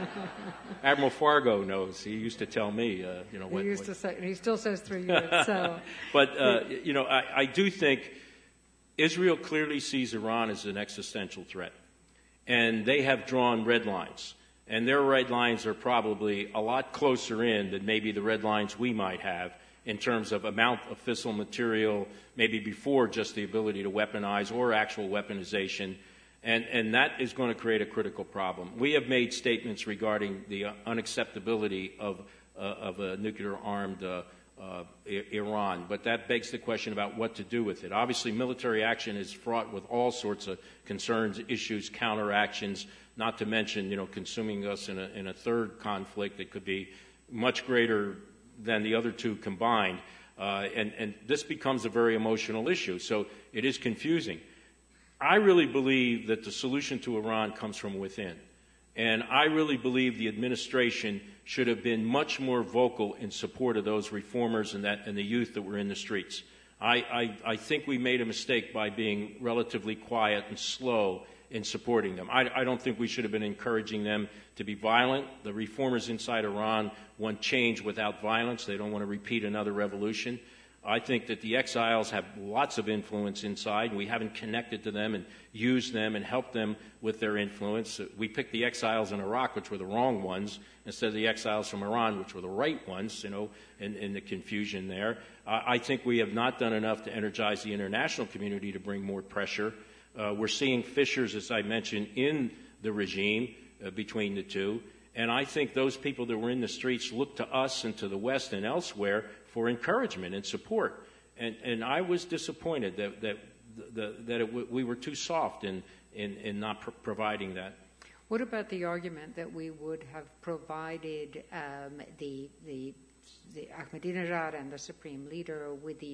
Admiral Fargo knows. He used to tell me, uh, you know. He what, used what, to say, he still says three years. So, but uh, you know, I, I do think Israel clearly sees Iran as an existential threat, and they have drawn red lines. And their red lines are probably a lot closer in than maybe the red lines we might have, in terms of amount of fissile material, maybe before just the ability to weaponize or actual weaponization. And, and that is going to create a critical problem. We have made statements regarding the uh, unacceptability of, uh, of a nuclear-armed uh, uh, I- Iran, but that begs the question about what to do with it. Obviously, military action is fraught with all sorts of concerns, issues, counteractions, not to mention, you know, consuming us in a, in a third conflict that could be much greater than the other two combined. Uh, and, and this becomes a very emotional issue. So it is confusing. I really believe that the solution to Iran comes from within. And I really believe the administration should have been much more vocal in support of those reformers and, that, and the youth that were in the streets. I, I, I think we made a mistake by being relatively quiet and slow in supporting them. I, I don't think we should have been encouraging them to be violent. The reformers inside Iran want change without violence. They don't want to repeat another revolution. I think that the exiles have lots of influence inside, and we haven't connected to them and used them and helped them with their influence. We picked the exiles in Iraq, which were the wrong ones, instead of the exiles from Iran, which were the right ones, you know, in, in the confusion there. Uh, I think we have not done enough to energize the international community to bring more pressure. Uh, we're seeing fissures, as I mentioned, in the regime uh, between the two. And I think those people that were in the streets look to us and to the West and elsewhere for encouragement and support. And, and I was disappointed that, that, the, that it w- we were too soft in, in, in not pr- providing that. what about the argument that we would have provided um, the, the, the Ahmadinejad and the supreme leader with the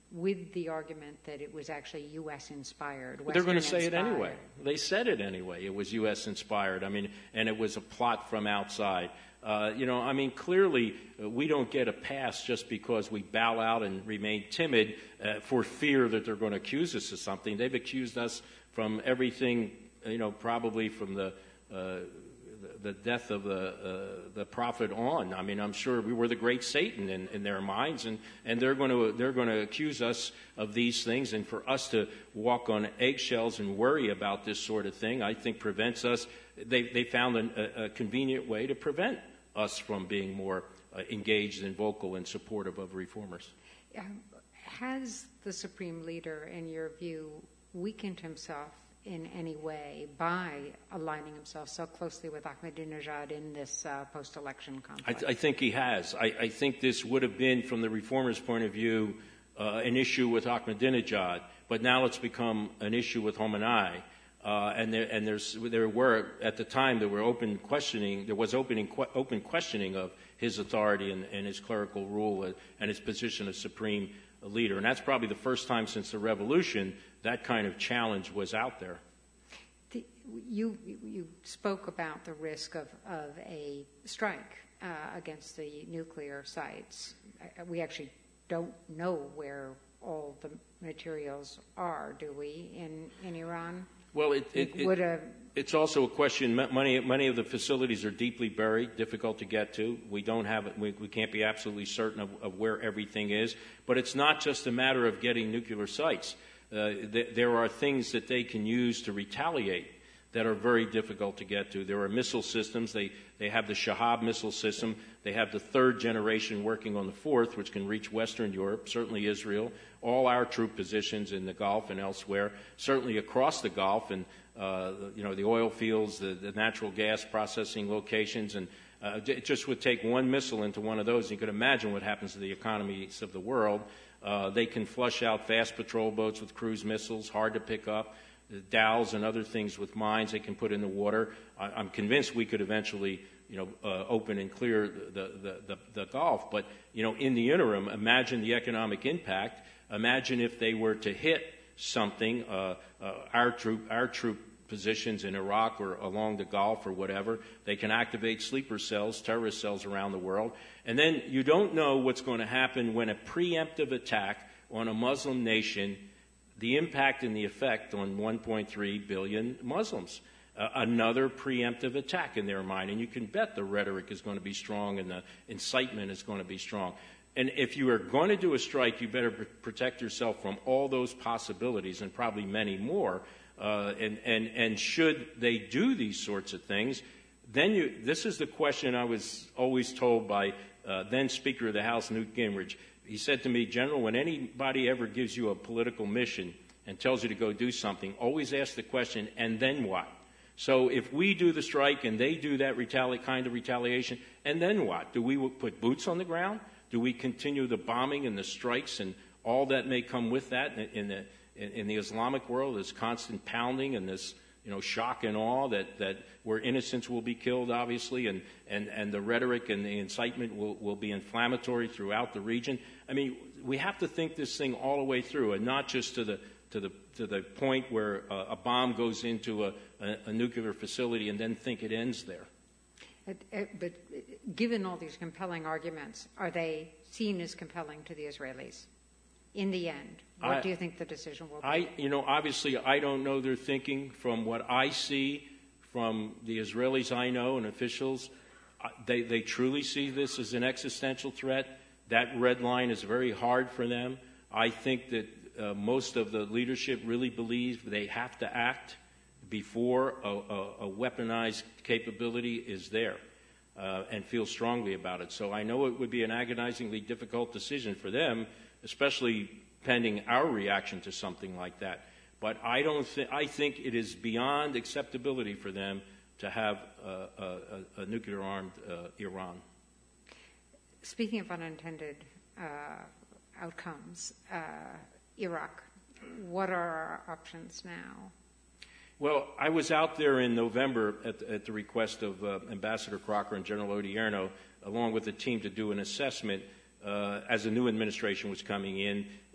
with the argument that it was actually U S inspired. They're going to say it anyway. They said it anyway. It was U S inspired. I mean, and it was a plot from outside. Uh, you know, I mean, clearly uh, we don't get a pass just because we bow out and remain timid uh, for fear that they're going to accuse us of something. They've accused us from everything, you know, probably from the uh, the death of the uh, the prophet on. I mean, I'm sure we were the great Satan in, in their minds, and, and they're going to they're going to accuse us of these things. And for us to walk on eggshells and worry about this sort of thing, I think prevents us. They they found a, a convenient way to prevent us from being more uh, engaged and vocal and supportive of reformers. Um, has the Supreme Leader, in your view, weakened himself in any way by aligning himself so closely with Ahmadinejad in this uh, post-election conflict? I, th- I think he has. I, I think this would have been, from the reformers' point of view, uh, an issue with Ahmadinejad, but now it's become an issue with Khamenei. Uh, and there, and there's, there were, at the time, there were open questioning, there was opening, que- open questioning of his authority and, and his clerical rule and, and his position as supreme leader. And that's probably the first time since the revolution that kind of challenge was out there. The, you, you spoke about the risk of, of a strike uh, against the nuclear sites. We actually don't know where all the materials are, do we, in, in Iran? Well, it, it, it, Would a, it's also a question. Many, many of the facilities are deeply buried, difficult to get to. We don't have it. We, we can't be absolutely certain of, of where everything is. But it's not just a matter of getting nuclear sites. Uh, th- there are things that they can use to retaliate that are very difficult to get to. There are missile systems. They they have the Shahab missile system. They have the third generation working on the fourth, which can reach Western Europe, certainly Israel, all our troop positions in the Gulf and elsewhere, certainly across the Gulf, and uh, you know the oil fields, the, the natural gas processing locations, and uh, it just would take one missile into one of those. You could imagine what happens to the economies of the world. Uh, they can flush out fast patrol boats with cruise missiles, hard to pick up. The dowels and other things with mines they can put in the water. I, I'm convinced we could eventually, you know, uh, open and clear the, the, the, the Gulf. But, you know, in the interim, imagine the economic impact. Imagine if they were to hit something, uh, uh, our troop, our troop positions in Iraq or along the Gulf or whatever. They can activate sleeper cells, terrorist cells around the world. And then you don't know what's going to happen when a preemptive attack on a Muslim nation, the impact and the effect on one point three billion Muslims. Uh, another preemptive attack in their mind. And you can bet the rhetoric is going to be strong and the incitement is going to be strong. And if you are going to do a strike, you better pr- protect yourself from all those possibilities and probably many more. Uh, and, and, and should they do these sorts of things, then you, this is the question I was always told by uh, then Speaker of the House, Newt Gingrich. He said to me, General, when anybody ever gives you a political mission and tells you to go do something, always ask the question, and then what? So if we do the strike and they do that retali- kind of retaliation, and then what? Do we put boots on the ground? Do we continue the bombing and the strikes and all that may come with that in, in the in, in the Islamic world, this constant pounding and this you know shock and awe that, that where innocents will be killed, obviously, and, and, and the rhetoric and the incitement will, will be inflammatory throughout the region. I mean, we have to think this thing all the way through, and not just to the to the to the point where uh, a bomb goes into a, a, a nuclear facility and then think it ends there. But, uh, but given all these compelling arguments, are they seen as compelling to the Israelis? In the end, what I, do you think the decision will be? I, you know, obviously, I don't know their thinking. From what I see from the Israelis I know and officials, uh, they, they truly see this as an existential threat. That red line is very hard for them. I think that uh, most of the leadership really believe they have to act before a, a, a weaponized capability is there, uh, and feel strongly about it. So I know it would be an agonizingly difficult decision for them, especially pending our reaction to something like that. But I don't think I think it is beyond acceptability for them to have a, a, a nuclear-armed uh, Iran. Speaking of unintended uh, outcomes, uh, Iraq, what are our options now? Well, I was out there in November at, at the request of uh, Ambassador Crocker and General Odierno, along with the team, to do an assessment uh, as a new administration was coming in.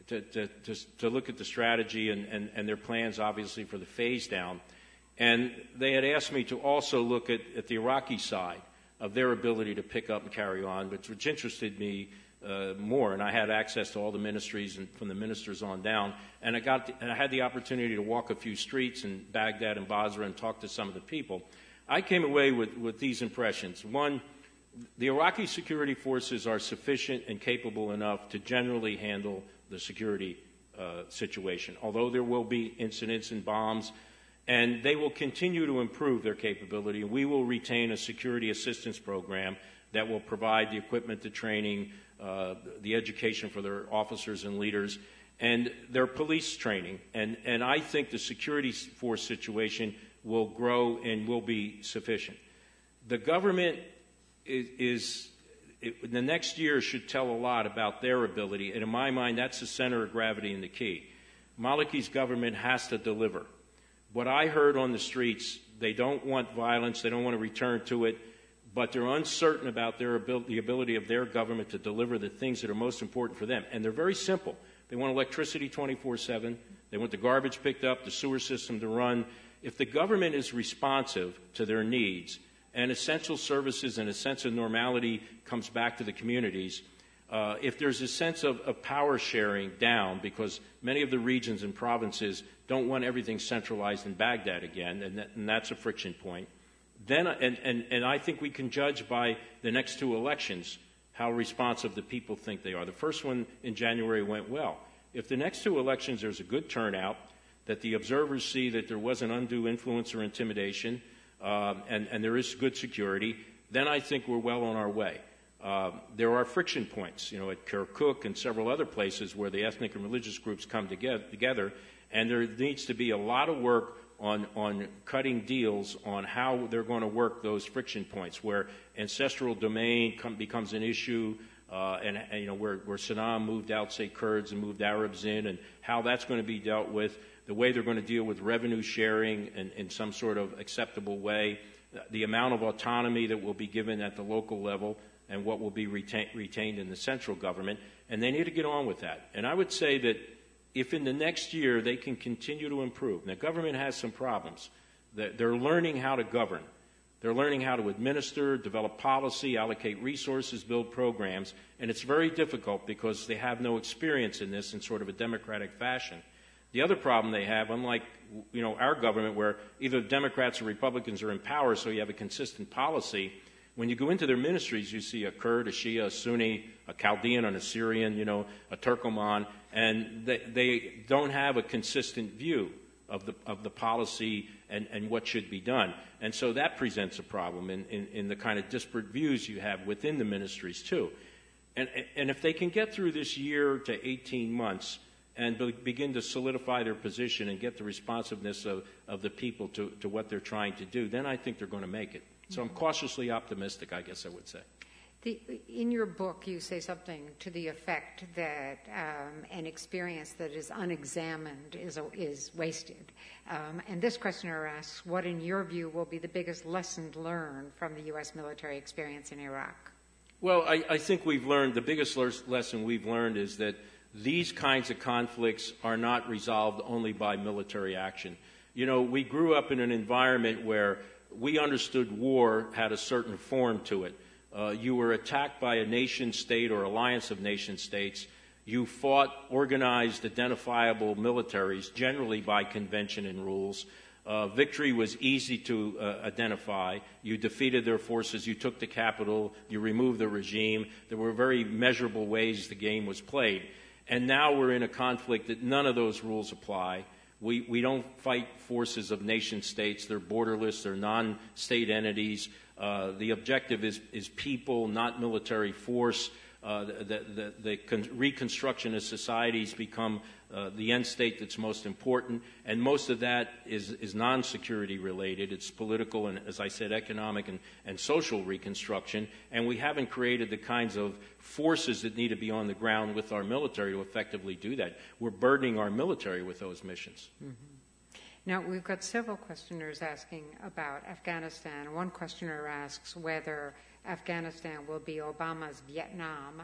to, to, to, to look at the strategy and, and, and their plans, obviously, for the phase down. And they had asked me to also look at, at the Iraqi side of their ability to pick up and carry on, which, which interested me uh, more. And I had access to all the ministries and from the ministers on down. And I, got the, and I had the opportunity to walk a few streets in Baghdad and Basra and talk to some of the people. I came away with, with these impressions. One, the Iraqi security forces are sufficient and capable enough to generally handle the security uh, situation, although there will be incidents and bombs, and they will continue to improve their capability. We will retain a security assistance program that will provide the equipment, the training, uh, the education for their officers and leaders, and their police training. And, and I think the security force situation will grow and will be sufficient. The government is, is it, the next year should tell a lot about their ability, and in my mind, that's the center of gravity and the key. Maliki's government has to deliver. What I heard on the streets, they don't want violence, they don't want to return to it, but they're uncertain about their abil- the ability of their government to deliver the things that are most important for them. And they're very simple. They want electricity twenty-four seven. They want the garbage picked up, the sewer system to run. If the government is responsive to their needs and essential services and a sense of normality comes back to the communities, uh, if there's a sense of, of power sharing down, because many of the regions and provinces don't want everything centralized in Baghdad again, and, that, and that's a friction point, then, and, and, and I think we can judge by the next two elections how responsive the people think they are. The first one in January went well. If the next two elections there's a good turnout, that the observers see that there wasn't undue influence or intimidation, uh, and, and there is good security, then I think we're well on our way. Uh, there are friction points, you know, at Kirkuk and several other places where the ethnic and religious groups come together, together and there needs to be a lot of work on, on cutting deals on how they're going to work those friction points, where ancestral domain come, becomes an issue, uh, and, and, you know, where, where Saddam moved out, say, Kurds and moved Arabs in, and how that's going to be dealt with, the way they're going to deal with revenue sharing in, in some sort of acceptable way, the amount of autonomy that will be given at the local level, and what will be retain, retained in the central government, and they need to get on with that. And I would say that if in the next year they can continue to improve, the government has some problems. They're learning how to govern. They're learning how to administer, develop policy, allocate resources, build programs, and it's very difficult because they have no experience in this in sort of a democratic fashion. The other problem they have, unlike, you know, our government, where either Democrats or Republicans are in power, so you have a consistent policy, when you go into their ministries, you see a Kurd, a Shia, a Sunni, a Chaldean, an Assyrian, you know, a Turkoman, and they, they don't have a consistent view of the of the policy and, and what should be done. And so that presents a problem in, in, in the kind of disparate views you have within the ministries, too. And, and if they can get through this year to eighteen months and be, begin to solidify their position and get the responsiveness of, of the people to, to what they're trying to do, then I think they're going to make it. So I'm cautiously optimistic, I guess I would say. The, in your book, you say something to the effect that um, an experience that is unexamined is, is wasted. Um, and this questioner asks, what, in your view, will be the biggest lesson learned from the U S military experience in Iraq? Well, I, I think we've learned, the biggest le- lesson we've learned is that these kinds of conflicts are not resolved only by military action. You know, we grew up in an environment where we understood war had a certain form to it. Uh, you were attacked by a nation state or alliance of nation states. You fought organized, identifiable militaries, generally by convention and rules. Uh, victory was easy to uh, identify. You defeated their forces. You took the capital. You removed the regime. There were very measurable ways the game was played. And now we're in a conflict that none of those rules apply. We, we don't fight forces of nation states. They're borderless. They're non-state entities. Uh, the objective is, is people, not military force. Uh, the, the, the con- reconstruction of societies become uh, the end state that's most important, and most of that is, is non-security related. It's political and, as I said, economic and, and social reconstruction, and we haven't created the kinds of forces that need to be on the ground with our military to effectively do that. We're burdening our military with those missions. Mm-hmm. Now, we've got several questioners asking about Afghanistan. One questioner asks whether Afghanistan will be Obama's Vietnam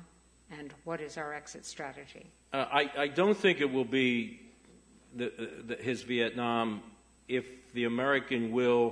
And what is our exit strategy? Uh, I, I don't think it will be the, the, his Vietnam if the American will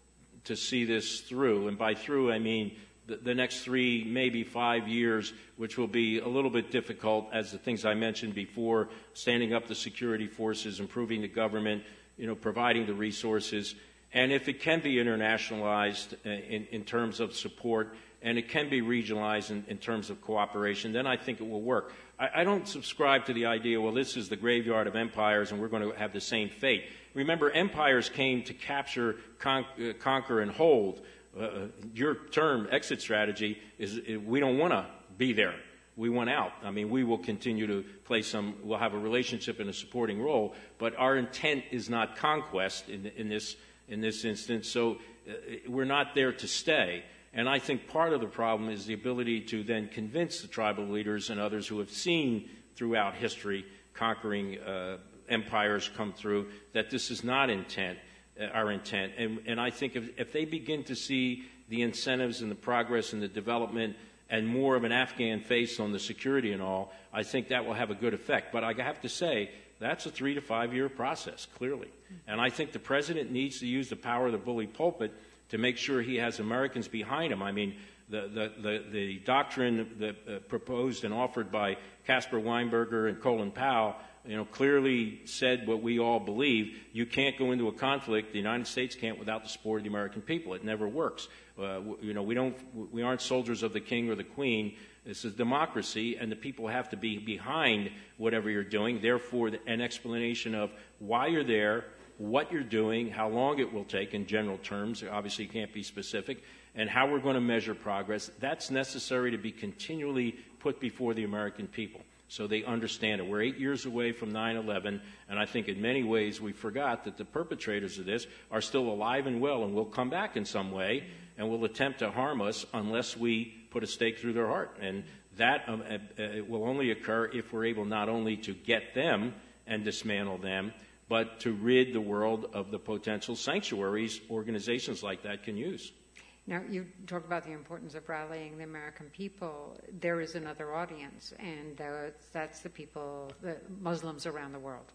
to see this through. And by through, I mean the, the next three, maybe five years, which will be a little bit difficult as the things I mentioned before, standing up the security forces, improving the government, you know, providing the resources. And if it can be internationalized in, in terms of support, and it can be regionalized in, in terms of cooperation, then I think it will work. I, I don't subscribe to the idea, well, this is the graveyard of empires and we're going to have the same fate. Remember, empires came to capture, con- uh, conquer, and hold. Uh, your term, exit strategy, is uh, we don't want to be there. We want out. I mean, we will continue to play some, we'll have a relationship and a supporting role, but our intent is not conquest in, in this in this instance, so uh, we're not there to stay. And I think part of the problem is the ability to then convince the tribal leaders and others who have seen throughout history conquering uh, empires come through that this is not intent, uh, our intent. And, and I think if, if they begin to see the incentives and the progress and the development and more of an Afghan face on the security and all, I think that will have a good effect. But I have to say, that's a three to five year process, clearly. And I think the president needs to use the power of the bully pulpit to make sure he has Americans behind him. I mean, the, the, the, the doctrine that, uh, proposed and offered by Caspar Weinberger and Colin Powell, you know, clearly said what we all believe. You can't go into a conflict, the United States can't, without the support of the American people. It never works. Uh, you know, we don't, we aren't soldiers of the king or the queen. This is democracy, and the people have to be behind whatever you're doing. Therefore, an explanation of why you're there, what you're doing, how long it will take in general terms, obviously you can't be specific, and how we're going to measure progress. That's necessary to be continually put before the American people so they understand it. We're eight years away from nine eleven, and I think in many ways we forgot that the perpetrators of this are still alive and well and will come back in some way and will attempt to harm us unless we put a stake through their heart. And that um, uh, uh, will only occur if we're able not only to get them and dismantle them, but to rid the world of the potential sanctuaries organizations like that can use. Now, you talk about the importance of rallying the American people. There is another audience, and uh, that's the people, the Muslims around the world,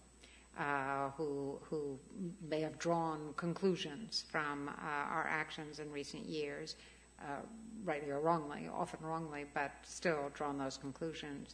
uh, who, who may have drawn conclusions from uh, our actions in recent years, uh, rightly or wrongly, often wrongly, but still drawn those conclusions.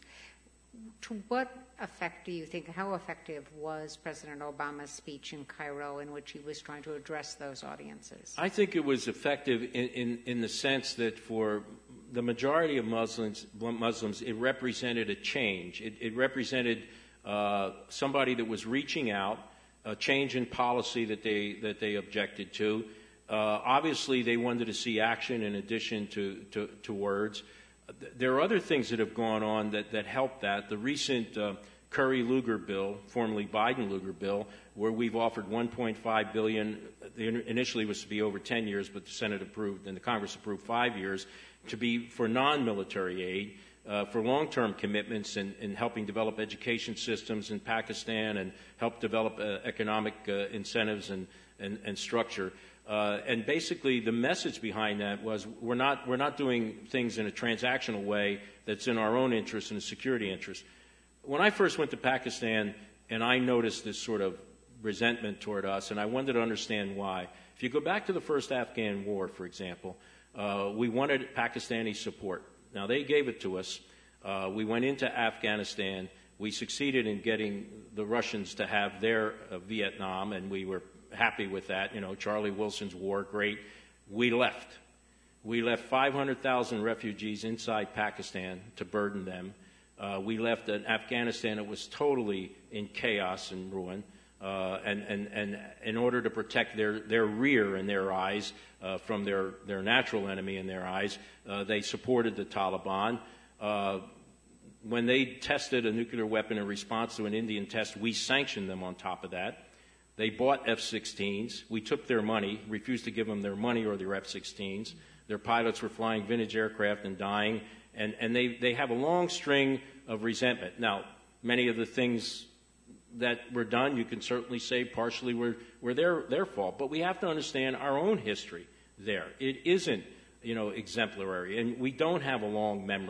To what effect do you think, how effective was President Obama's speech in Cairo in which he was trying to address those audiences? I think it was effective in, in, in the sense that for the majority of Muslims, Muslims it represented a change. It, it represented uh, somebody that was reaching out, a change in policy that they, that they objected to. Uh, obviously, they wanted to see action in addition to, to, to words. There are other things that have gone on that, that help that. The recent uh, Curry-Lugar bill, formerly Biden-Lugar bill, where we've offered one point five billion dollars, initially was to be over ten years, but the Senate approved and the Congress approved five years, to be for non-military aid, uh, for long-term commitments in, in helping develop education systems in Pakistan and help develop uh, economic uh, incentives and, and, and structure. Uh, and basically, the message behind that was we're not we're not doing things in a transactional way that's in our own interest and a security interest. When I first went to Pakistan, and I noticed this sort of resentment toward us, and I wanted to understand why. If you go back to the first Afghan war, for example, uh, we wanted Pakistani support. Now, they gave it to us. Uh, we went into Afghanistan. We succeeded in getting the Russians to have their uh, Vietnam, and we were happy with that. You know, Charlie Wilson's war, great. We left. We left five hundred thousand refugees inside Pakistan to burden them. Uh, we left an Afghanistan that was totally in chaos and ruin. Uh, and, and, and in order to protect their, their rear in their eyes uh, from their, their natural enemy in their eyes, uh, they supported the Taliban. Uh, when they tested a nuclear weapon in response to an Indian test, we sanctioned them on top of that. They bought F sixteens. We took their money, refused to give them their money or their F sixteens. Their pilots were flying vintage aircraft and dying. And, and they, they have a long string of resentment. Now, many of the things that were done, you can certainly say partially were, were their, their fault. But we have to understand our own history there. It isn't, you know, exemplary. And we don't have a long memory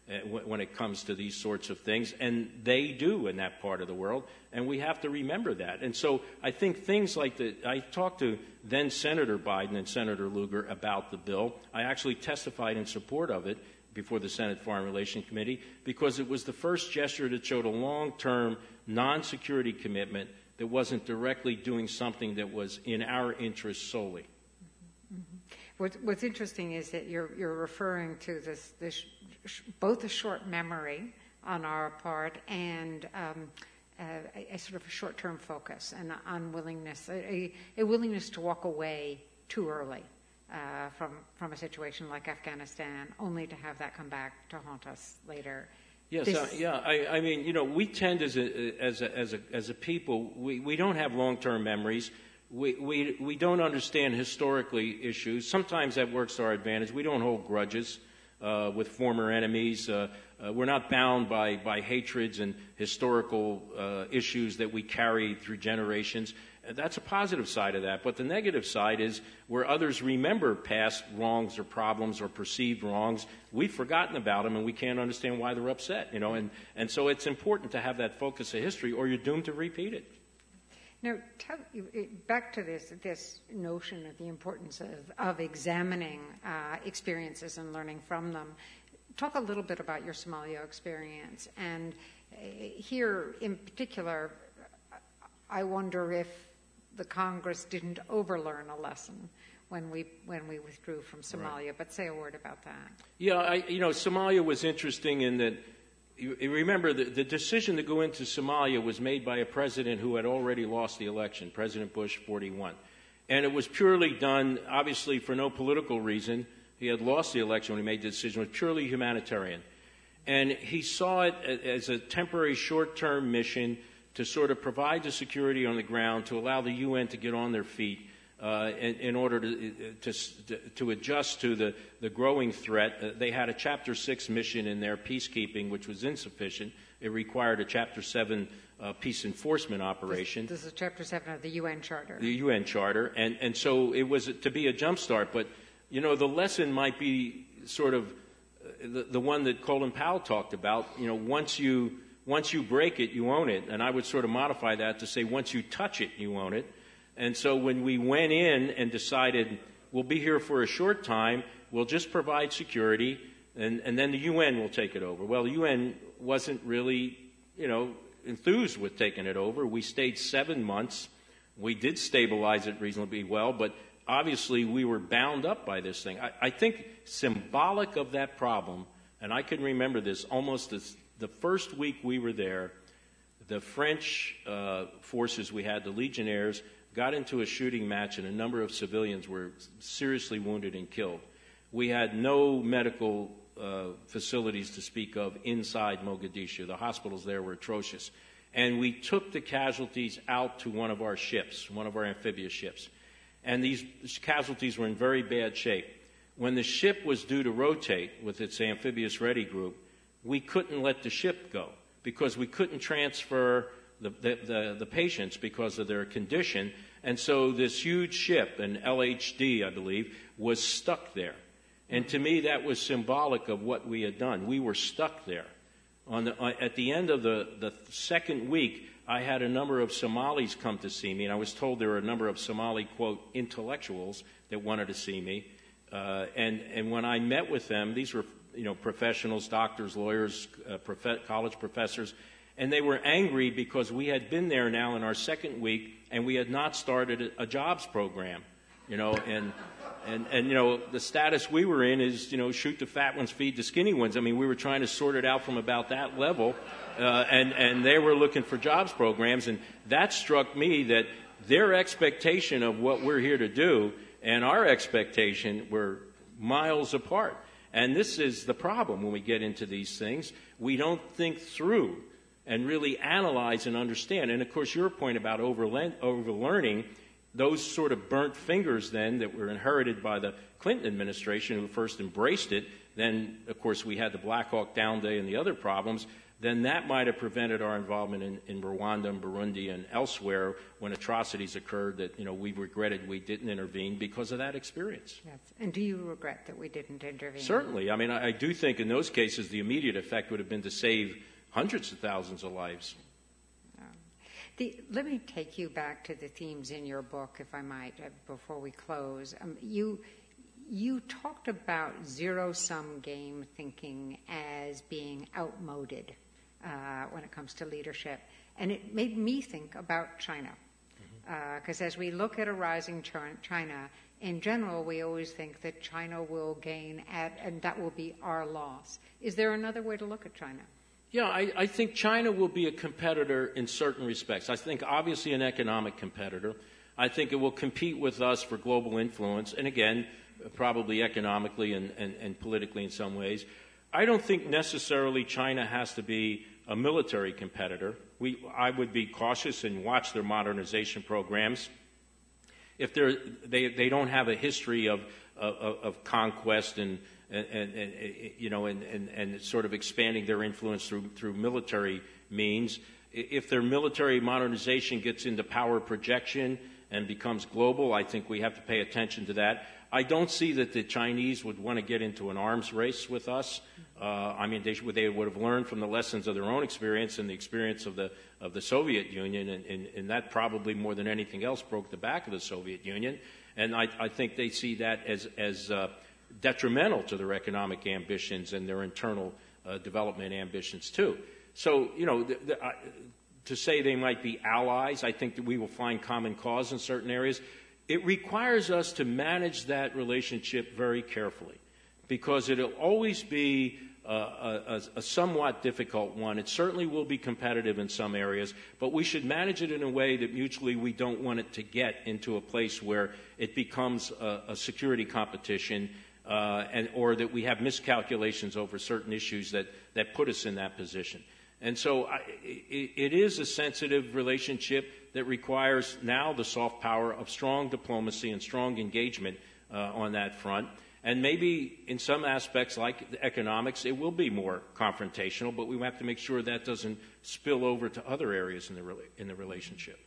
uh, w- when it comes to these sorts of things, and they do in that part of the world, and we have to remember that. And so I think things like the, I talked to then Senator Biden and Senator Lugar about the bill. I actually testified in support of it before the Senate Foreign Relations Committee because it was the first gesture that showed a long-term non-security commitment that wasn't directly doing something that was in our interest solely. Mm-hmm. What's, what's interesting is that you're, you're referring to this, this sh- both a short memory on our part and um, a, a sort of a short-term focus and an unwillingness, a, a willingness to walk away too early uh, from from a situation like Afghanistan, only to have that come back to haunt us later. Yes, uh, yeah. I, I mean, you know, we tend as a as a as a as a people, we, we don't have long-term memories. We, we we don't understand historically issues. Sometimes that works to our advantage. We don't hold grudges uh, with former enemies. Uh, uh, we're not bound by by hatreds and historical uh, issues that we carry through generations. That's a positive side of that. But the negative side is where others remember past wrongs or problems or perceived wrongs, we've forgotten about them and we can't understand why they're upset. You know, and and so it's important to have that focus of history, or you're doomed to repeat it. Now, tell, back to this this notion of the importance of, of examining uh, experiences and learning from them. Talk a little bit about your Somalia experience. And uh, here, in particular, I wonder if the Congress didn't overlearn a lesson when we when we withdrew from Somalia. Right. But say a word about that. Yeah, I, you know, Somalia was interesting in that. You remember, the, the decision to go into Somalia was made by a president who had already lost the election, President Bush, forty-one. And it was purely done, obviously, for no political reason. He had lost the election when he made the decision. It was purely humanitarian. And he saw it as a temporary short-term mission to sort of provide the security on the ground, to allow the U N to get on their feet, Uh, in, in order to, to to adjust to the, the growing threat. Uh, they had a Chapter six mission in their peacekeeping, which was insufficient. It required a Chapter seven uh, peace enforcement operation. This, this is Chapter seven of the U N Charter. The U N Charter. And, and so it was to be a jumpstart. But, you know, the lesson might be sort of the, the one that Colin Powell talked about. You know, once you, once you break it, you own it. And I would sort of modify that to say once you touch it, you own it. And so when we went in and decided we'll be here for a short time, we'll just provide security, and, and then the U N will take it over. Well, the U N wasn't really, you know, enthused with taking it over. We stayed seven months. We did stabilize it reasonably well, but obviously we were bound up by this thing. I, I think symbolic of that problem, and I can remember this almost as the first week we were there, the French uh, forces we had, the Legionnaires, got into a shooting match, and a number of civilians were seriously wounded and killed. We had no medical uh, facilities to speak of inside Mogadishu. The hospitals there were atrocious. And we took the casualties out to one of our ships, one of our amphibious ships. And these casualties were in very bad shape. When the ship was due to rotate with its amphibious ready group, we couldn't let the ship go because we couldn't transfer the, the, the, the patients because of their condition. And so this huge ship, an L H D, I believe, was stuck there. And to me, that was symbolic of what we had done. We were stuck there. On the, uh, at the end of the, the second week, I had a number of Somalis come to see me, and I was told there were a number of Somali, quote, intellectuals that wanted to see me. Uh, and, and when I met with them, these were, you know, professionals, doctors, lawyers, uh, prof- college professors, and they were angry because we had been there now in our second week, and we had not started a, a jobs program, you know, and, and, and, you know, the status we were in is, you know, shoot the fat ones, feed the skinny ones. I mean, we were trying to sort it out from about that level, uh, and, and they were looking for jobs programs, and that struck me that their expectation of what we're here to do and our expectation were miles apart. And this is the problem when we get into these things. We don't think through and really analyze and understand. And, of course, your point about overlearning, those sort of burnt fingers then that were inherited by the Clinton administration who first embraced it. Then, of course, we had the Black Hawk Down Day and the other problems. then that might have prevented our involvement in, in Rwanda and Burundi and elsewhere when atrocities occurred that, you know, we regretted we didn't intervene because of that experience. Yes. And do you regret that we didn't intervene? Certainly. I mean, I, I do think in those cases the immediate effect would have been to save hundreds of thousands of lives. Um, the, let me take you back to the themes in your book, if I might, uh, before we close. Um, you... You talked about zero-sum game thinking as being outmoded uh, when it comes to leadership. And it made me think about China. Because mm-hmm. uh, as we look at a rising China, in general, we always think that China will gain at, and that will be our loss. Is there another way to look at China? Yeah, I, I think China will be a competitor in certain respects. I think obviously an economic competitor. I think it will compete with us for global influence. And again, probably economically and, and, and politically in some ways. I don't think necessarily China has to be a military competitor. We, I would be cautious and watch their modernization programs. If they're, they they don't have a history of of, of conquest and and, and, and you know and, and, and sort of expanding their influence through through military means. If their military modernization gets into power projection and becomes global, I think we have to pay attention to that. I don't see that the Chinese would want to get into an arms race with us. Uh, I mean, they, they would have learned from the lessons of their own experience and the experience of the of the Soviet Union, and, and, and that probably more than anything else broke the back of the Soviet Union. And I, I think they see that as as uh, detrimental to their economic ambitions and their internal uh, development ambitions too. So, you know, the, the, uh, to say they might be allies, I think that we will find common cause in certain areas. It requires us to manage that relationship very carefully because it'll always be uh, a, a somewhat difficult one. It certainly will be competitive in some areas, but we should manage it in a way that mutually we don't want it to get into a place where it becomes a, a security competition uh, and, or that we have miscalculations over certain issues that, that put us in that position. And so I, it, it is a sensitive relationship that requires now the soft power of strong diplomacy and strong engagement uh, on that front. And maybe in some aspects, like the economics, it will be more confrontational, but we have to make sure that doesn't spill over to other areas in the rela- in the relationship.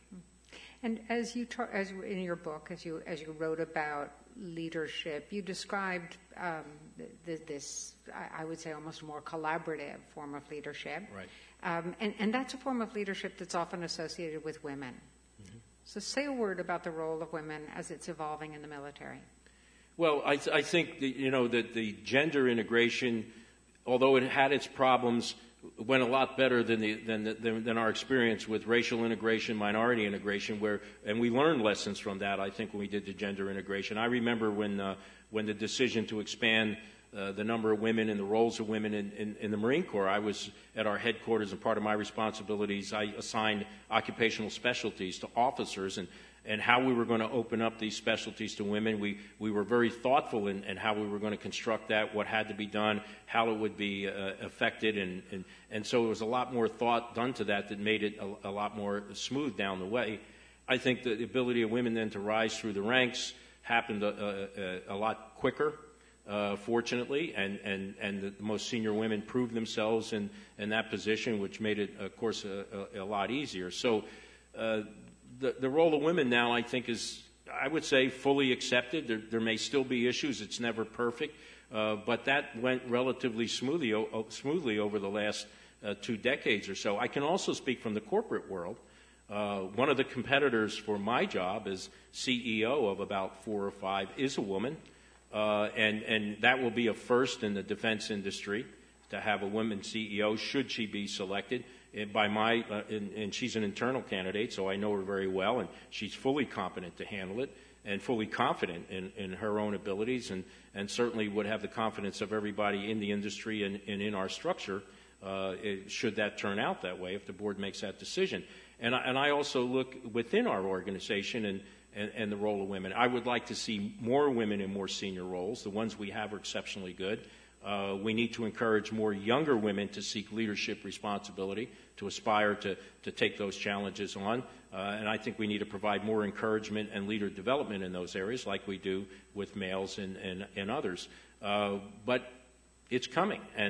And as you ta- as in your book, as you as you wrote about leadership, you described um, th- this, I would say, almost more collaborative form of leadership. Right. Um, and, and that's a form of leadership that's often associated with women. Mm-hmm. So say a word about the role of women as it's evolving in the military. Well, I, th- I think that, you know, that the gender integration, although it had its problems, went a lot better than the, than, the, than than our experience with racial integration, minority integration, where and we learned lessons from that. I think when we did the gender integration, I remember when uh, when the decision to expand uh, the number of women and the roles of women in, in, in the Marine Corps. I was at our headquarters, and part of my responsibilities, I assigned occupational specialties to officers and. and how we were going to open up these specialties to women. We we were very thoughtful in, in how we were going to construct that, what had to be done, how it would be uh, affected, and, and, and so it was a lot more thought done to that that made it a, a lot more smooth down the way. I think the ability of women then to rise through the ranks happened a, a, a lot quicker, uh, fortunately, and, and, and the most senior women proved themselves in, in that position, which made it, of course, a, a, a lot easier. So uh, The, the role of women now, I think, is, I would say, fully accepted. There, there may still be issues. It's never perfect. Uh, but that went relatively smoothly, o- smoothly over the last uh, two decades or so. I can also speak from the corporate world. Uh, one of the competitors for my job as C E O of about four or five is a woman. Uh, and, and that will be a first in the defense industry to have a woman C E O, should she be selected. By my, uh, and, and she's an internal candidate, so I know her very well, and she's fully competent to handle it and fully confident in, in her own abilities, and, and certainly would have the confidence of everybody in the industry and, and in our structure, uh, it, should that turn out that way, if the board makes that decision. And I, and I also look within our organization and, and, and the role of women. I would like to see more women in more senior roles. The ones we have are exceptionally good. Uh, we need to encourage more younger women to seek leadership responsibility, to aspire to, to take those challenges on. Uh, and I think we need to provide more encouragement and leader development in those areas like we do with males and, and, and others. Uh, but it's coming. And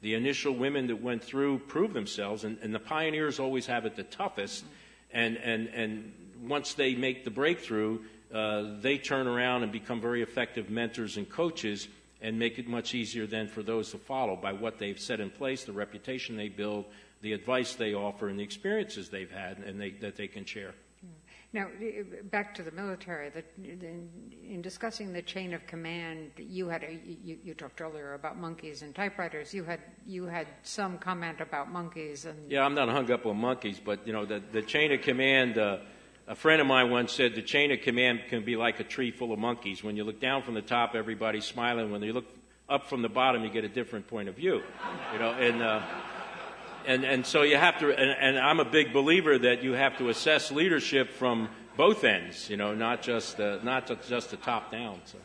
the initial women that went through proved themselves, and, and the pioneers always have it the toughest. And, and, and once they make the breakthrough, uh, they turn around and become very effective mentors and coaches and make it much easier then for those to follow by what they've set in place, the reputation they build, the advice they offer, and the experiences they've had and they, that they can share. Now, back to the military, the, in, in discussing the chain of command, you had a, you, you talked earlier about monkeys and typewriters. You had you had some comment about monkeys and yeah, I'm not hung up on monkeys, but you know the the chain of command. Uh, a friend of mine once said the chain of command can be like a tree full of monkeys. When you look down from the top, everybody's smiling. When you look up from the bottom, you get a different point of view. You know, and. Uh, And, and so you have to, and, and I'm a big believer that you have to assess leadership from both ends, you know, not just uh, not just the top down. So.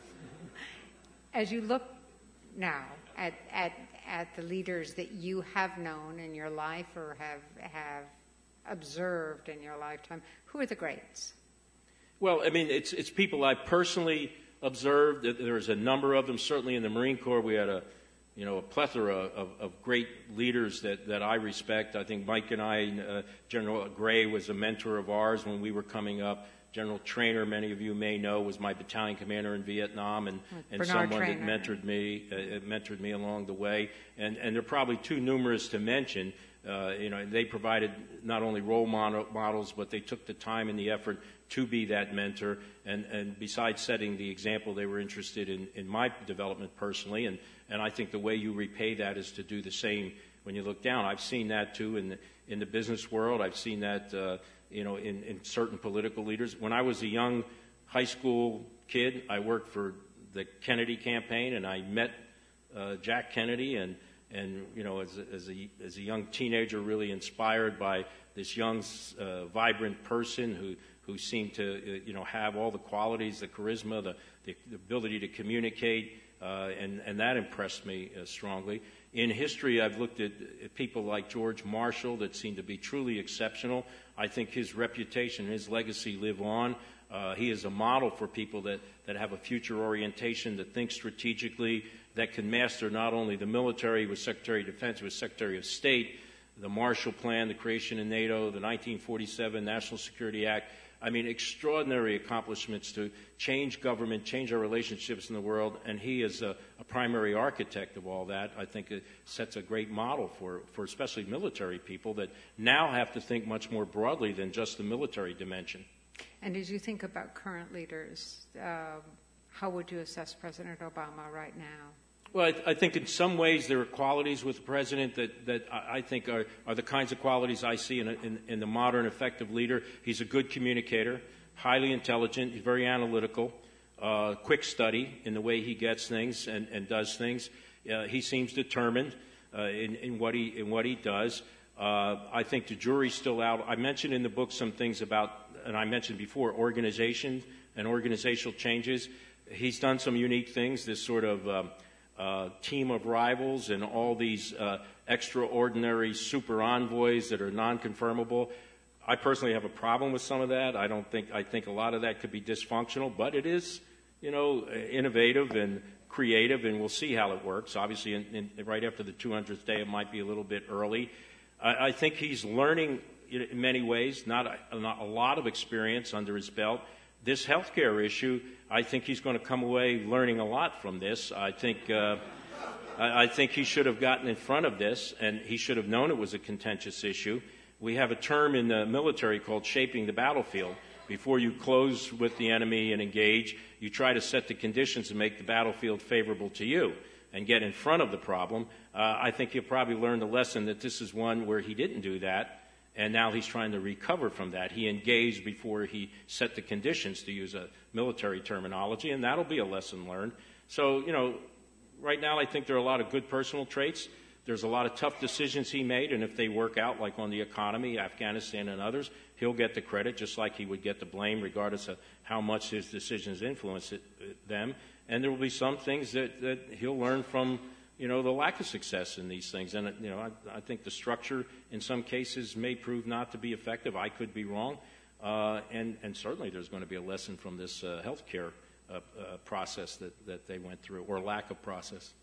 As you look now at, at at the leaders that you have known in your life or have have observed in your lifetime, who are the greats? Well, I mean, it's it's people I personally observed. There's a number of them. Certainly in the Marine Corps, we had a you know, a plethora of, of great leaders that, that I respect. I think Mike and I, uh, General Gray was a mentor of ours when we were coming up. General Trainer, many of you may know, was my battalion commander in Vietnam and, and someone Trainer. that mentored me, uh, mentored me along the way. And, and they're probably too numerous to mention. Uh, you know, they provided not only role model, models, but they took the time and the effort to be that mentor. And, and besides setting the example, they were interested in, in my development personally. And, and I think the way you repay that is to do the same when you look down. I've seen that, too, in the, in the business world. I've seen that, uh, you know, in, in certain political leaders. When I was a young high school kid, I worked for the Kennedy campaign, and I met uh, Jack Kennedy, and And, you know, as a, as a, as a young teenager, really inspired by this young, uh, vibrant person who, who seemed to, uh, you know, have all the qualities, the charisma, the, the, the ability to communicate, uh, and, and that impressed me uh, strongly. In history, I've looked at, at people like George Marshall that seem to be truly exceptional. I think his reputation, his legacy live on. Uh, he is a model for people that, that have a future orientation, that think strategically, that can master not only the military. He was Secretary of Defense, he was Secretary of State, the Marshall Plan, the creation of NATO, the nineteen forty-seven National Security Act. I mean, extraordinary accomplishments to change government, change our relationships in the world, and he is a, a primary architect of all that. I think it sets a great model for, for especially military people that now have to think much more broadly than just the military dimension. And as you think about current leaders, uh, how would you assess President Obama right now? Well, I, th- I think in some ways there are qualities with the president that, that I, I think are, are the kinds of qualities I see in, a, in, in the modern, effective leader. He's a good communicator, highly intelligent, he's very analytical, uh, quick study in the way he gets things and, and does things. Uh, he seems determined uh, in, in, what he, in what he does. Uh, I think the jury's still out. I mentioned in the book some things about, and I mentioned before, organization and organizational changes. He's done some unique things, this sort of um, uh, team of rivals and all these uh, extraordinary super envoys that are non-confirmable. I personally have a problem with some of that. I don't think, I think a lot of that could be dysfunctional, but it is, you know, innovative and creative, and we'll see how it works. Obviously, in, in, right after the two hundredth day, it might be a little bit early. I, I think he's learning in many ways, not a, not a lot of experience under his belt. This healthcare issue, I think he's going to come away learning a lot from this. I think uh, I, I think he should have gotten in front of this, and he should have known it was a contentious issue. We have a term in the military called shaping the battlefield. Before you close with the enemy and engage, you try to set the conditions to make the battlefield favorable to you and get in front of the problem. Uh, I think he'll probably learn the lesson that this is one where he didn't do that. And now he's trying to recover from that. He engaged before he set the conditions, to use a military terminology, and that'll be a lesson learned. So, you know, right now I think there are a lot of good personal traits. There's a lot of tough decisions he made, and if they work out, like on the economy, Afghanistan and others, he'll get the credit, just like he would get the blame, regardless of how much his decisions influence it, them. And there will be some things that, that he'll learn from, you know, the lack of success in these things. And, you know, I, I think the structure in some cases may prove not to be effective. I could be wrong. Uh, and, and certainly there's going to be a lesson from this uh, health care uh, uh, process that, that they went through, or lack of process.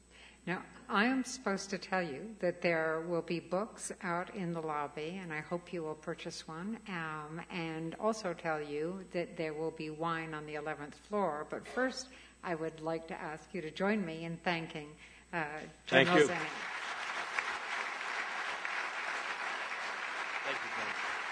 Now, I am supposed to tell you that there will be books out in the lobby, and I hope you will purchase one, um, and also tell you that there will be wine on the eleventh floor. But first, I would like to ask you to join me in thanking uh, General Thank you. Zinni. Thank you, Jen.